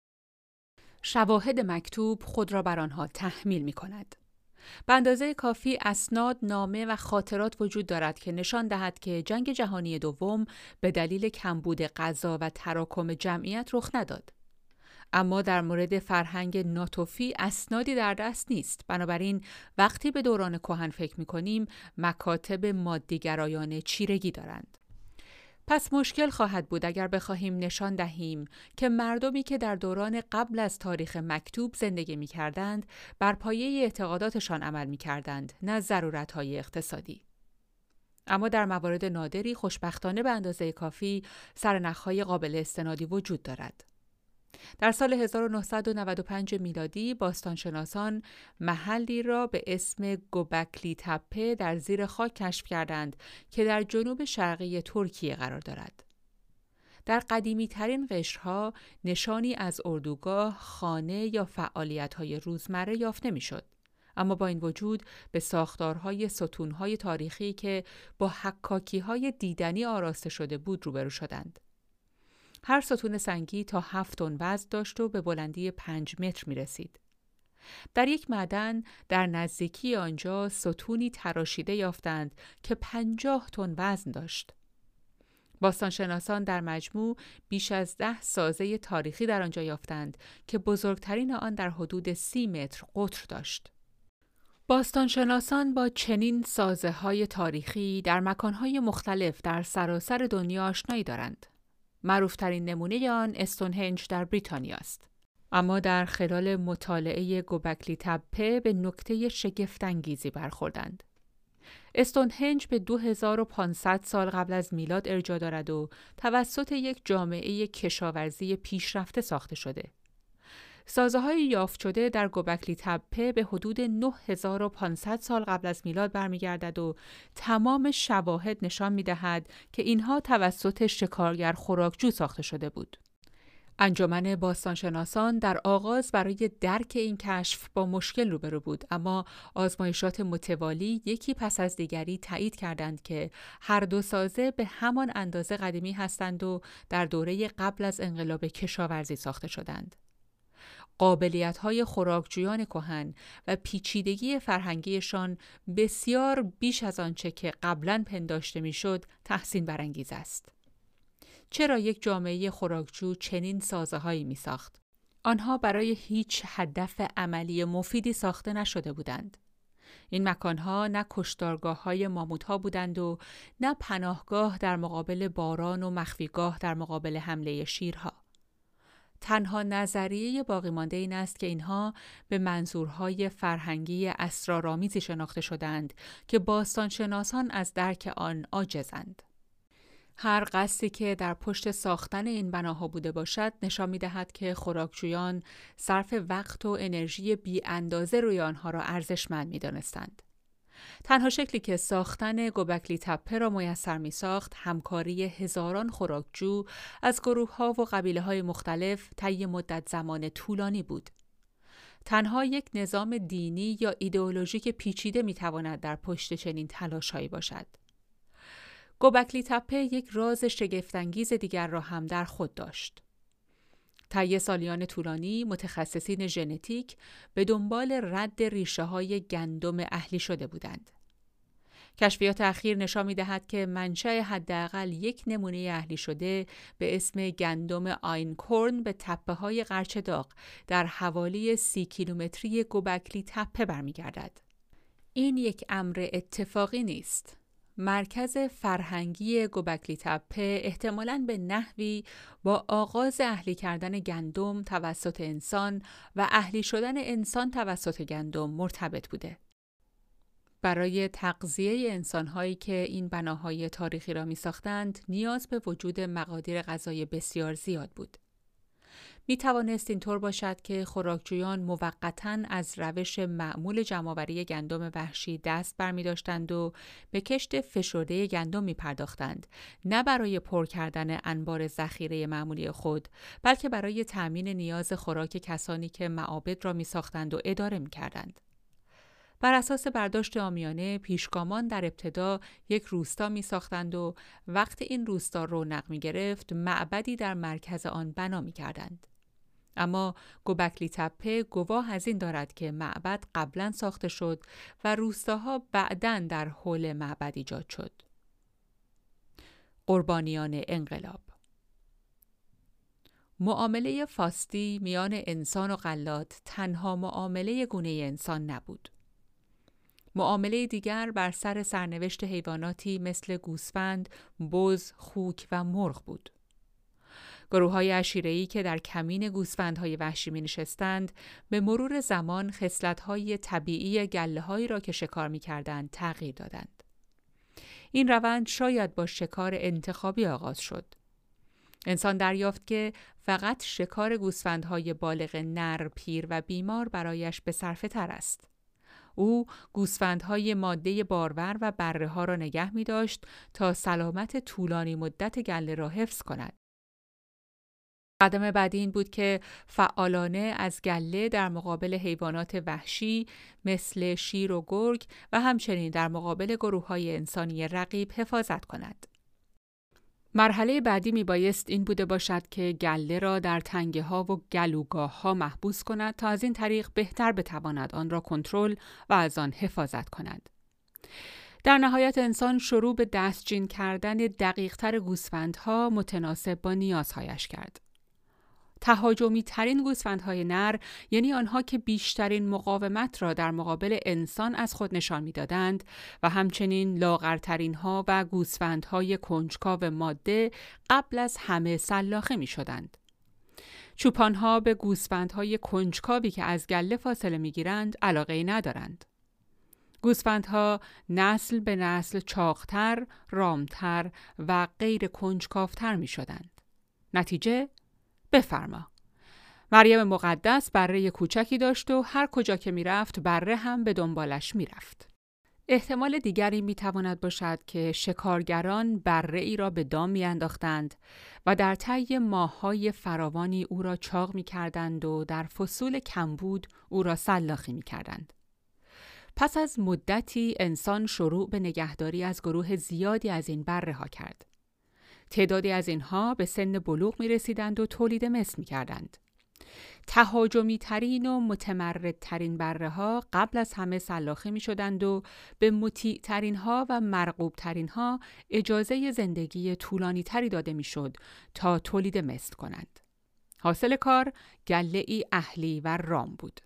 شواهد مکتوب خود را بر آنها تحمیل می‌کند. به اندازه کافی اسناد، نامه و خاطرات وجود دارد که نشان دهد که جنگ جهانی دوم به دلیل کمبود غذا و تراکم جمعیت رخ نداد. اما در مورد فرهنگ ناتوفی اسنادی در دست نیست. بنابراین وقتی به دوران کهن فکر می‌کنیم، مکاتب مادی‌گرایانه چیرگی دارند. پس مشکل خواهد بود اگر بخواهیم نشان دهیم که مردمی که در دوران قبل از تاریخ مکتوب زندگی می‌کردند، بر پایه اعتقاداتشان عمل می‌کردند، نه ضرورت‌های اقتصادی. اما در موارد نادری خوشبختانه به اندازه کافی سرنخ‌های قابل استنادی وجود دارد. در سال هزار و نهصد و نود و پنج میلادی باستانشناسان محلی را به اسم گوبکلی تپه در زیر خاک کشف کردند که در جنوب شرقی ترکیه قرار دارد. در قدیمی ترین قشرها نشانی از اردوگاه، خانه یا فعالیت‌های روزمره یافته می‌شد. اما با این وجود به ساختارهای ستونهای تاریخی که با حکاکی‌های دیدنی آراسته شده بود روبرو شدند. هر ستون سنگی تا هفت تن وزن داشت و به بلندی پنج متر می رسید. در یک معدن در نزدیکی آنجا ستونی تراشیده یافتند که پنجاه تن وزن داشت. باستانشناسان در مجموع بیش از ده سازه تاریخی در آنجا یافتند که بزرگترین آن در حدود سی متر قطر داشت. باستانشناسان با چنین سازه‌های تاریخی در مکان‌های مختلف در سراسر دنیا آشنایی دارند. معروفترین نمونه آن استونهنج در بریتانیا است. اما در خلال مطالعه گوبکلی تپه به نکته شگفت‌انگیزی برخوردند. استونهنج به دو هزار و پانصد سال قبل از میلاد ارجاع دارد و توسط یک جامعه کشاورزی پیشرفته ساخته شده. سازه‌های یافت شده در گوبکلی تپه به حدود نه هزار و پانصد سال قبل از میلاد برمیگردد و تمام شواهد نشان می‌دهد که اینها توسط شکارگر خوراکجو ساخته شده بود. انجمن باستانشناسان در آغاز برای درک این کشف با مشکل روبرو بود، اما آزمایشات متوالی یکی پس از دیگری تایید کردند که هر دو سازه به همان اندازه قدیمی هستند و در دوره قبل از انقلاب کشاورزی ساخته شدند. قابلیت‌های خوراکجویان کهن و پیچیدگی فرهنگیشان بسیار بیش از آنچه که قبلاً پنداشته می‌شد تحسین برانگیز است. چرا یک جامعه خوراکجو چنین سازه‌هایی می‌ساخت؟ آنها برای هیچ هدف عملی مفیدی ساخته نشده بودند. این مکانها نه کشتارگاه‌های ماموت‌ها بودند و نه پناهگاه در مقابل باران و مخفیگاه در مقابل حمله شیرها. تنها نظریه باقی مانده این است که اینها به منظورهای فرهنگی اسرارآمیزی شناخته شدند که باستانشناسان از درک آن عاجزند. هر قصدی که در پشت ساختن این بناها بوده باشد نشان می‌دهد که خوراکجویان صرف وقت و انرژی بی اندازه روی آنها را ارزشمند می‌دانستند. تنها شکلی که ساختن گوبکلی تپه را میسر می‌ساخت همکاری هزاران خوراکجو از گروه‌ها و قبیله‌های مختلف طی مدت زمان طولانی بود. تنها یک نظام دینی یا ایدئولوژیک پیچیده می‌تواند در پشت چنین تلاش‌هایی باشد. گوبکلی تپه یک راز شگفت‌انگیز دیگر را هم در خود داشت. طی سالیان طولانی متخصصین ژنتیک به دنبال رد ریشه‌های گندم اهلی شده بودند. کشفیات اخیر نشان می‌دهد که منشأ حداقل یک نمونه اهلی شده به اسم گندم آینکورن به تپه‌های قرچ داغ در حوالی سی کیلومتری گوبکلی تپه برمیگردد. این یک امر اتفاقی نیست. مرکز فرهنگی گوبکلی تپه احتمالاً به نحوی با آغاز اهلی کردن گندم توسط انسان و اهلی شدن انسان توسط گندم مرتبط بوده. برای تغذیه انسان‌هایی که این بناهای تاریخی را می‌ساختند، نیاز به وجود مقادیر غذایی بسیار زیاد بود. می توانست اینطور باشد که خوراکجویان موقتاً از روش معمول جمع‌آوری گندم وحشی دست برمی داشتند و به کشت فشرده گندم می پرداختند، نه برای پر کردن انبار ذخیره معمولی خود، بلکه برای تأمین نیاز خوراک کسانی که معابد را می ساختند و اداره می کردند. بر اساس برداشت عامیانه، پیشگامان در ابتدا یک روستا می ساختند و وقت این روستا رونق می گرفت، معبدی در مرکز آن بنا می کردند. اما گوبکلی تپه گواه از این دارد که معبد قبلا ساخته شد و روستاها بعداً در حول معبد ایجاد شد. قربانیان انقلاب. معامله فاستی میان انسان و غلات تنها معامله گونه انسان نبود. معامله دیگر بر سر سرنوشت حیواناتی مثل گوسفند، بز، خوک و مرغ بود. گروه‌های عشیره‌ای که در کمین گوسفندهای وحشی می‌نشستند، به مرور زمان خصلت‌های طبیعی گله‌هایی را که شکار می‌کردند تغییر دادند. این روند شاید با شکار انتخابی آغاز شد. انسان دریافت که فقط شکار گوسفندهای بالغ نر، پیر و بیمار برایش بصرفه‌تر است. او گوسفندهای ماده بارور و بره‌ها را نگه می‌داشت تا سلامت طولانی مدت گله را حفظ کند. قدم بعدی این بود که فعالانه از گله در مقابل حیوانات وحشی مثل شیر و گرگ و همچنین در مقابل گروه‌های انسانی رقیب حفاظت کند. مرحله بعدی می بایست این بوده باشد که گله را در تنگه ها و گلوگاه ها محبوس کند تا از این طریق بهتر بتواند آن را کنترل و از آن حفاظت کند. در نهایت انسان شروع به دستچین کردن دقیق‌تر گوسفندها متناسب با نیازهایش کرد. تهاجمی ترین گوسفندهای نر، یعنی آنها که بیشترین مقاومت را در مقابل انسان از خود نشان می‌دادند و همچنین لاغرترین ها و گوسفندهای کنجکاو ماده قبل از همه سلاخه می‌شدند. چوپانها به گوسفندهای کنجکاوی که از گله فاصله می‌گیرند علاقه‌ای ندارند. گوسفندها نسل به نسل چاق‌تر، رامتر و غیر کنجکاوتر می‌شدند. نتیجه؟ بفرما. مریم مقدس بره کوچکی داشت و هر کجا که میرفت بره هم به دنبالش میرفت. احتمال دیگری میتواند باشد که شکارگران بره ای را به دام میانداختند و در طی ماه‌های فراوانی او را چاق میکردند و در فصول کمبود او را سلاخی میکردند. پس از مدتی انسان شروع به نگهداری از گروه زیادی از این بره ها کرد. تعدادی از اینها به سن بلوغ می رسیدند و تولید مثل می کردند. تهاجمی ترین و متمرد ترین بره ها قبل از همه سلاخی می شدند و به مطیع ترین ها و مرغوب ترین ها اجازه زندگی طولانی تری داده می شد تا تولید مثل کنند. حاصل کار گله ای اهلی و رام بود.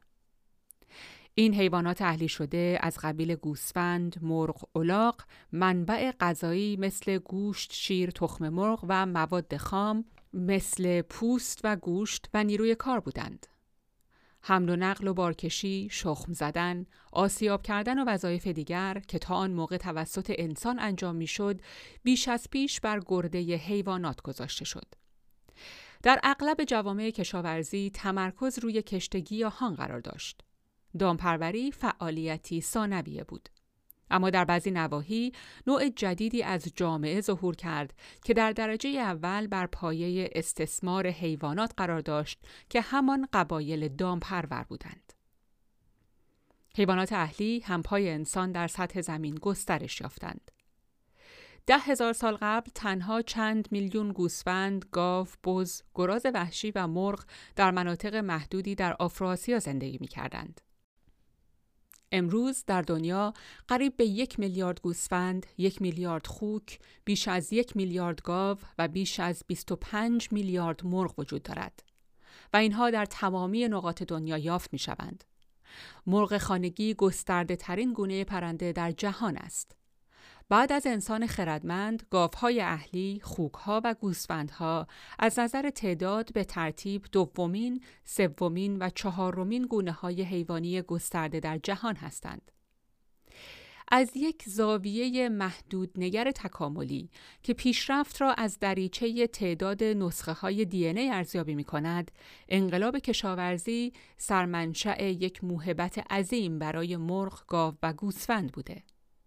این حیوانات اهلی شده از قبیل گوسفند، مرغ، الاغ، منبع غذایی مثل گوشت، شیر، تخم مرغ و مواد خام مثل پوست و گوشت و نیروی کار بودند. حمل و نقل و بارکشی، شخم زدن، آسیاب کردن و وظایف دیگر که تا آن موقع توسط انسان انجام میشد، بیش از پیش بر گرده حیوانات گذاشته شد. در اغلب جوامع کشاورزی تمرکز روی کشت گیاهان قرار داشت. دامپروری فعالیتی ثانویه بود. اما در بعضی نواحی نوع جدیدی از جامعه ظهور کرد که در درجه اول بر پایه استثمار حیوانات قرار داشت که همان قبایل دامپرور بودند. حیوانات اهلی همپای انسان در سطح زمین گسترش یافتند. ده هزار سال قبل تنها چند میلیون گوسفند، گاو، بز، گراز وحشی و مرغ در مناطق محدودی در آفراسیا زندگی می‌کردند. امروز در دنیا قریب به یک میلیارد گوسفند، یک میلیارد خوک، بیش از یک میلیارد گاو و بیش از بیست و پنج میلیارد مرغ وجود دارد و اینها در تمامی نقاط دنیا یافت می‌شوند. مرغ خانگی گسترده ترین گونه پرنده در جهان است. بعد از انسان خردمند، گاوهای اهلی، خوکها و گوسفندها از نظر تعداد به ترتیب دومین، سومین و چهارمین گونه‌های حیوانی گسترده در جهان هستند. از یک زاویه محدود نگر تکاملی که پیشرفت را از دریچه تعداد نسخه های دی ان ای ارزیابی می کند، انقلاب کشاورزی سرمنشأ یک موهبت عظیم برای مرغ، گاو و گوسفند بوده.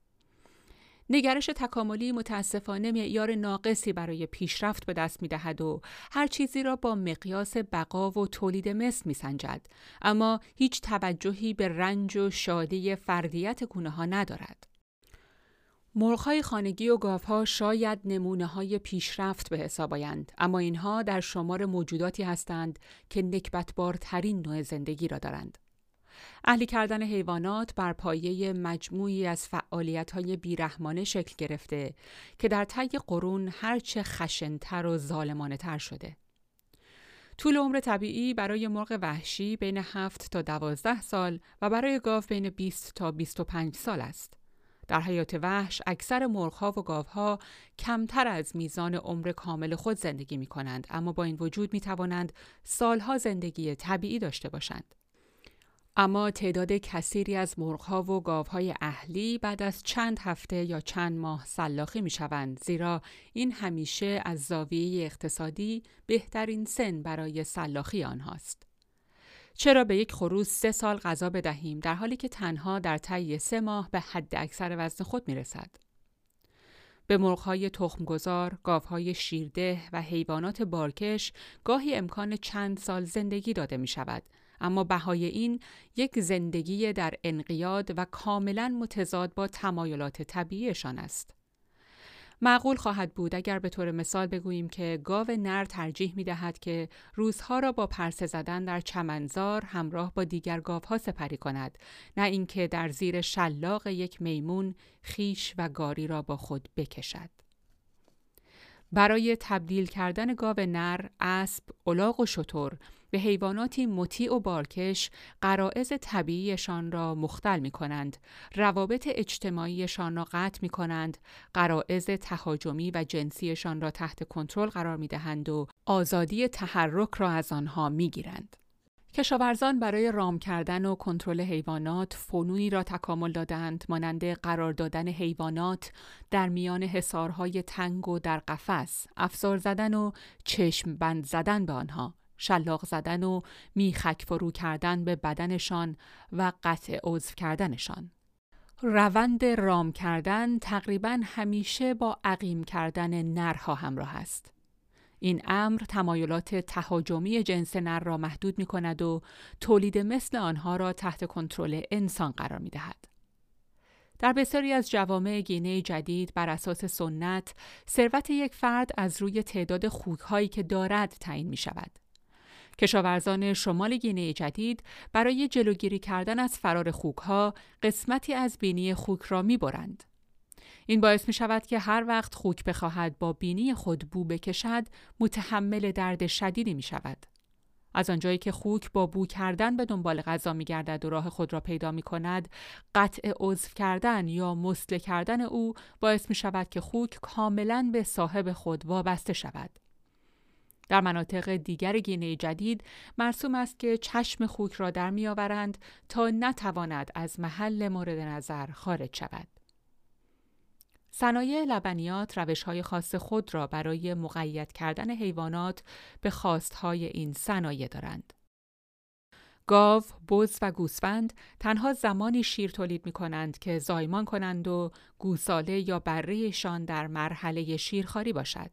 نگرش تکاملی متاسفانه معیار ناقصی برای پیشرفت به دست می‌دهد و هر چیزی را با مقیاس بقا و تولید مثل می‌سنجد، اما هیچ توجهی به رنج و شادی فردیت گونه‌ها ندارد. مرغ‌های خانگی و گاوها شاید نمونه‌های پیشرفت به حساب آیند، اما اینها در شمار موجوداتی هستند که نکبتبارترین نوع زندگی را دارند. اهلی کردن حیوانات بر پایه مجموعی از فعالیت‌های بیرحمانه شکل گرفته که در طی قرون هرچه خشن‌تر و ظالمانه‌تر شده. طول عمر طبیعی برای مرغ وحشی بین هفت تا دوازده سال و برای گاو بین بیست تا بیست و پنج سال است. در حیات وحش اکثر مرغ‌ها و گاوها کمتر از میزان عمر کامل خود زندگی می‌کنند، اما با این وجود می‌توانند سالها زندگی طبیعی داشته باشند. اما تعداد کثیری از مرغ‌ها و گاوهای اهلی بعد از چند هفته یا چند ماه سلاخی می‌شوند، زیرا این همیشه از زاویه اقتصادی بهترین سن برای سلاخی آنهاست. چرا به یک خروس سه سال غذا بدهیم در حالی که تنها در طی سه ماه به حد اکثر وزن خود می‌رسد؟ به مرغ‌های تخمگذار، گاوهای شیرده و حیوانات بارکش گاهی امکان چند سال زندگی داده می‌شود، اما بهای این یک زندگی در انقیاد و کاملاً متضاد با تمایلات طبیعیشان است. معقول خواهد بود اگر به طور مثال بگوییم که گاو نر ترجیح می‌دهد که روزها را با پرسه زدن در چمنزار همراه با دیگر گاوها سپری کند، نه اینکه در زیر شلاق یک میمون خیش و گاری را با خود بکشد. برای تبدیل کردن گاو نر، اسب، الاغ و شتر به حیواناتی مطیع و بارکش، غرایز طبیعیشان را مختل می کنند، روابط اجتماعیشان را قطع می کنند، غرایز تهاجمی و جنسیشان را تحت کنترل قرار می دهند و آزادی تحرک را از آنها می گیرند. کشاورزان برای رام کردن و کنترل حیوانات فنونی را تکامل دادند، مانند قرار دادن حیوانات در میان حصارهای تنگ و در قفس، افسار زدن و چشم بند زدن به آنها، شلاق زدن و میخک فرو کردن به بدنشان و قطع عضو کردنشان. روند رام کردن تقریباً همیشه با عقیم کردن نرها همراه است. این امر تمایلات تهاجمی جنس نر را محدود می کند و تولید مثل آنها را تحت کنترل انسان قرار می دهد. در بسیاری از جوامع گینه جدید بر اساس سنت، ثروت یک فرد از روی تعداد خوک‌هایی که دارد تعیین می شود. کشاورزان شمال گینه جدید برای جلوگیری کردن از فرار خوک‌ها قسمتی از بینی خوک را می برند. این باعث می شود که هر وقت خوک بخواهد با بینی خود بو بکشد، متحمل درد شدیدی می شود. از آنجایی که خوک با بو کردن به دنبال غذا می گردد و راه خود را پیدا می کند، قطع عضو کردن یا مسله کردن او باعث می شود که خوک کاملاً به صاحب خود وابسته شود. در مناطق دیگر گینه جدید مرسوم است که چشم خوک را در می آورند تا نتواند از محل مورد نظر خارج شود. صنایع لبنیات روش‌های خاص خود را برای مقید کردن حیوانات به خواستهای این صنایع دارند. گاو، بز و گوسفند تنها زمانی شیر تولید می‌کنند که زایمان کنند و گوساله یا بره‌شان در مرحله شیرخواری باشد.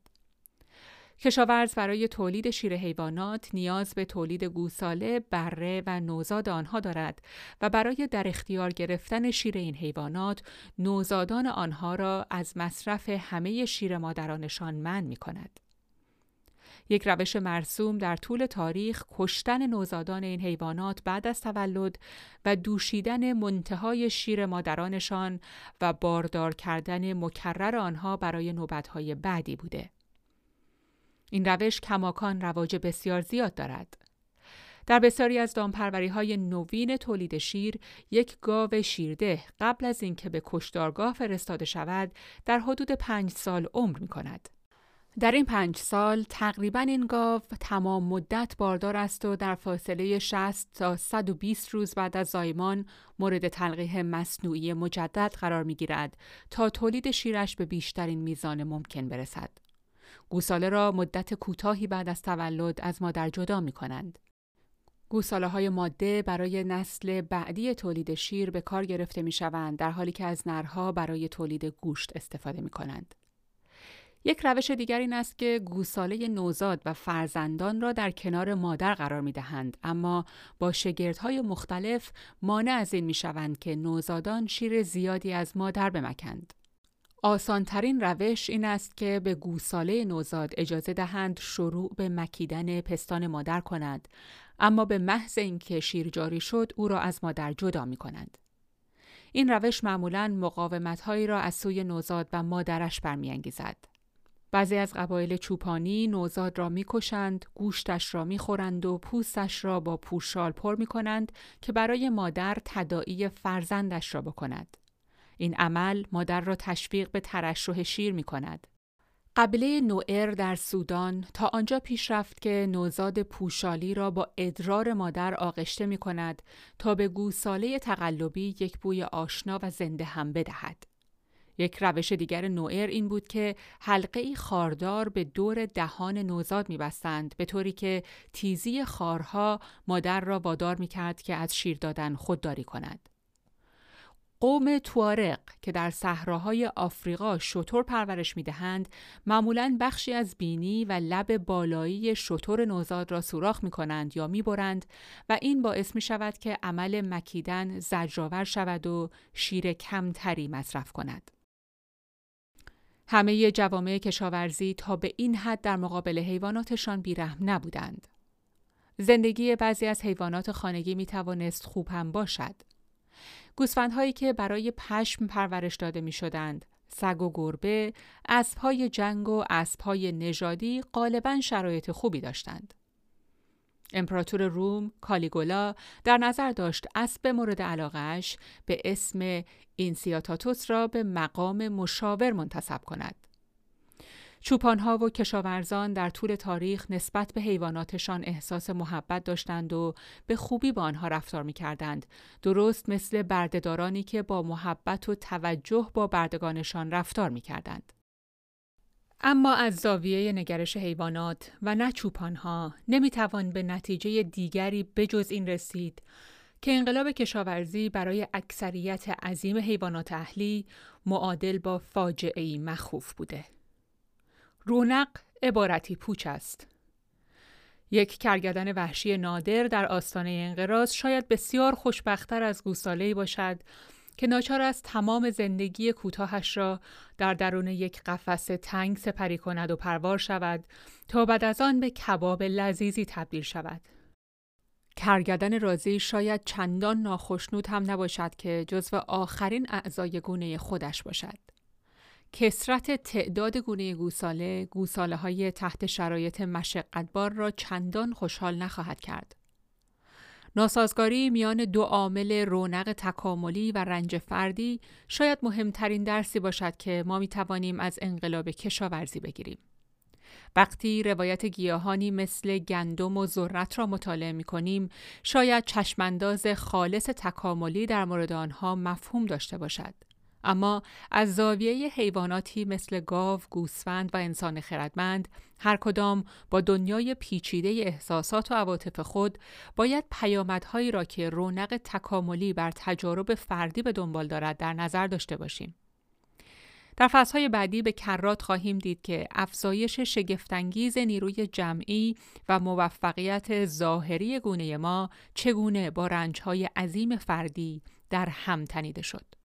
کشاورز برای تولید شیر حیوانات نیاز به تولید گوساله، بره و نوزاد آنها دارد و برای در اختیار گرفتن شیر این حیوانات، نوزادان آنها را از مصرف همه شیر مادرانشان منع می کند. یک روش مرسوم در طول تاریخ کشتن نوزادان این حیوانات بعد از تولد و دوشیدن منتهای شیر مادرانشان و باردار کردن مکرر آنها برای نوبت‌های بعدی بوده. این روش کماکان رواج بسیار زیاد دارد. در بسیاری از دامپروری‌های نوین تولید شیر، یک گاو شیرده قبل از اینکه به کشتارگاه فرستاده شود، در حدود پنج سال عمر می‌کند. در این پنج سال تقریباً این گاو تمام مدت باردار است و در فاصله شصت تا صد و بیست روز بعد از زایمان مورد تلقیح مصنوعی مجدد قرار می‌گیرد تا تولید شیرش به بیشترین میزان ممکن برسد. گوساله را مدت کوتاهی بعد از تولد از مادر جدا می کنند. گوساله های ماده برای نسل بعدی تولید شیر به کار گرفته می شوند، در حالی که از نرها برای تولید گوشت استفاده می کنند. یک روش دیگر این است که گوساله نوزاد و فرزندان را در کنار مادر قرار می دهند، اما با شگردهای مختلف مانع از این می شوند که نوزادان شیر زیادی از مادر بمکند. آسانترین روش این است که به گوساله نوزاد اجازه دهند شروع به مکیدن پستان مادر کند، اما به محض اینکه شیر جاری شد او را از مادر جدا می کنند. این روش معمولاً مقاومت‌هایی را از سوی نوزاد و مادرش برمی‌انگیزد. بعضی از قبایل چوپانی نوزاد را می‌کشند، گوشتش را می‌خورند و پوستش را با پوشال پر می‌کنند که برای مادر تداعی فرزندش را بکند. این عمل مادر را تشویق به ترشح شیر می کند. قبیله نوئر در سودان تا آنجا پیش رفت که نوزاد پوشالی را با ادرار مادر آغشته می کند تا به گوساله تقلبی یک بوی آشنا و زنده هم بدهد. یک روش دیگر نوئر این بود که حلقه‌ای خاردار به دور دهان نوزاد می بستند، به طوری که تیزی خارها مادر را وادار می کرد که از شیر دادن خودداری کند. قوم توارق که در صحراهای آفریقا شتر پرورش می‌دهند، معمولاً بخشی از بینی و لب بالایی شتر نوزاد را سوراخ می‌کنند یا می‌برند و این باعث می‌شود که عمل مکیدن زجرآور شود و شیر کمتری مصرف کند. همه جوامع کشاورزی تا به این حد در مقابل حیواناتشان بی‌رحم نبودند. زندگی بعضی از حیوانات خانگی می‌توانست خوب هم باشد. گوسفندهایی که برای پشم پرورش داده می شدند، سگ و گربه، اسب‌های جنگ و اسب‌های نژادی غالباً شرایط خوبی داشتند. امپراتور روم کالیگولا در نظر داشت اسب مورد علاقه‌اش به اسم اینسیاتاتوس را به مقام مشاور منتصب کند. چوپانها و کشاورزان در طول تاریخ نسبت به حیواناتشان احساس محبت داشتند و به خوبی با آنها رفتار می‌کردند، درست مثل بردهدارانی که با محبت و توجه با بردگانشان رفتار می‌کردند. اما از زاویه نگرش حیوانات و نه چوپانها نمیتوان به نتیجه دیگری بجز این رسید که انقلاب کشاورزی برای اکثریت عظیم حیوانات اهلی معادل با فاجعه‌ای مخوف بوده. رونق عبارتی پوچ است. یک کرگدن وحشی نادر در آستانه انقراض شاید بسیار خوشبخت‌تر از گوساله‌ای باشد که ناچار است تمام زندگی کوتاهش را در درون یک قفس تنگ سپری کند و پروار شود تا بعد از آن به کباب لذیذی تبدیل شود. کرگدن راضی شاید چندان ناخشنود هم نباشد که جزو آخرین اعضای گونه خودش باشد. کثرت تعداد گونه گوساله، گوساله‌های تحت شرایط مشقتبار را چندان خوشحال نخواهد کرد. ناسازگاری میان دو عامل رونق تکاملی و رنج فردی شاید مهمترین درسی باشد که ما میتوانیم از انقلاب کشاورزی بگیریم. وقتی روایت گیاهانی مثل گندم و ذرت را مطالعه می‌کنیم، شاید چشمانداز خالص تکاملی در مورد آنها مفهوم داشته باشد. اما از زاویه حیواناتی مثل گاو، گوسفند و انسان خردمند، هر کدام با دنیای پیچیده احساسات و عواطف خود باید پیامدهایی را که رونق تکاملی بر تجارب فردی به دنبال دارد در نظر داشته باشیم. در فصل‌های بعدی به کرات خواهیم دید که افزایش شگفت‌انگیز نیروی جمعی و موفقیت ظاهری گونه ما چگونه با رنج‌های عظیم فردی در هم تنیده شد.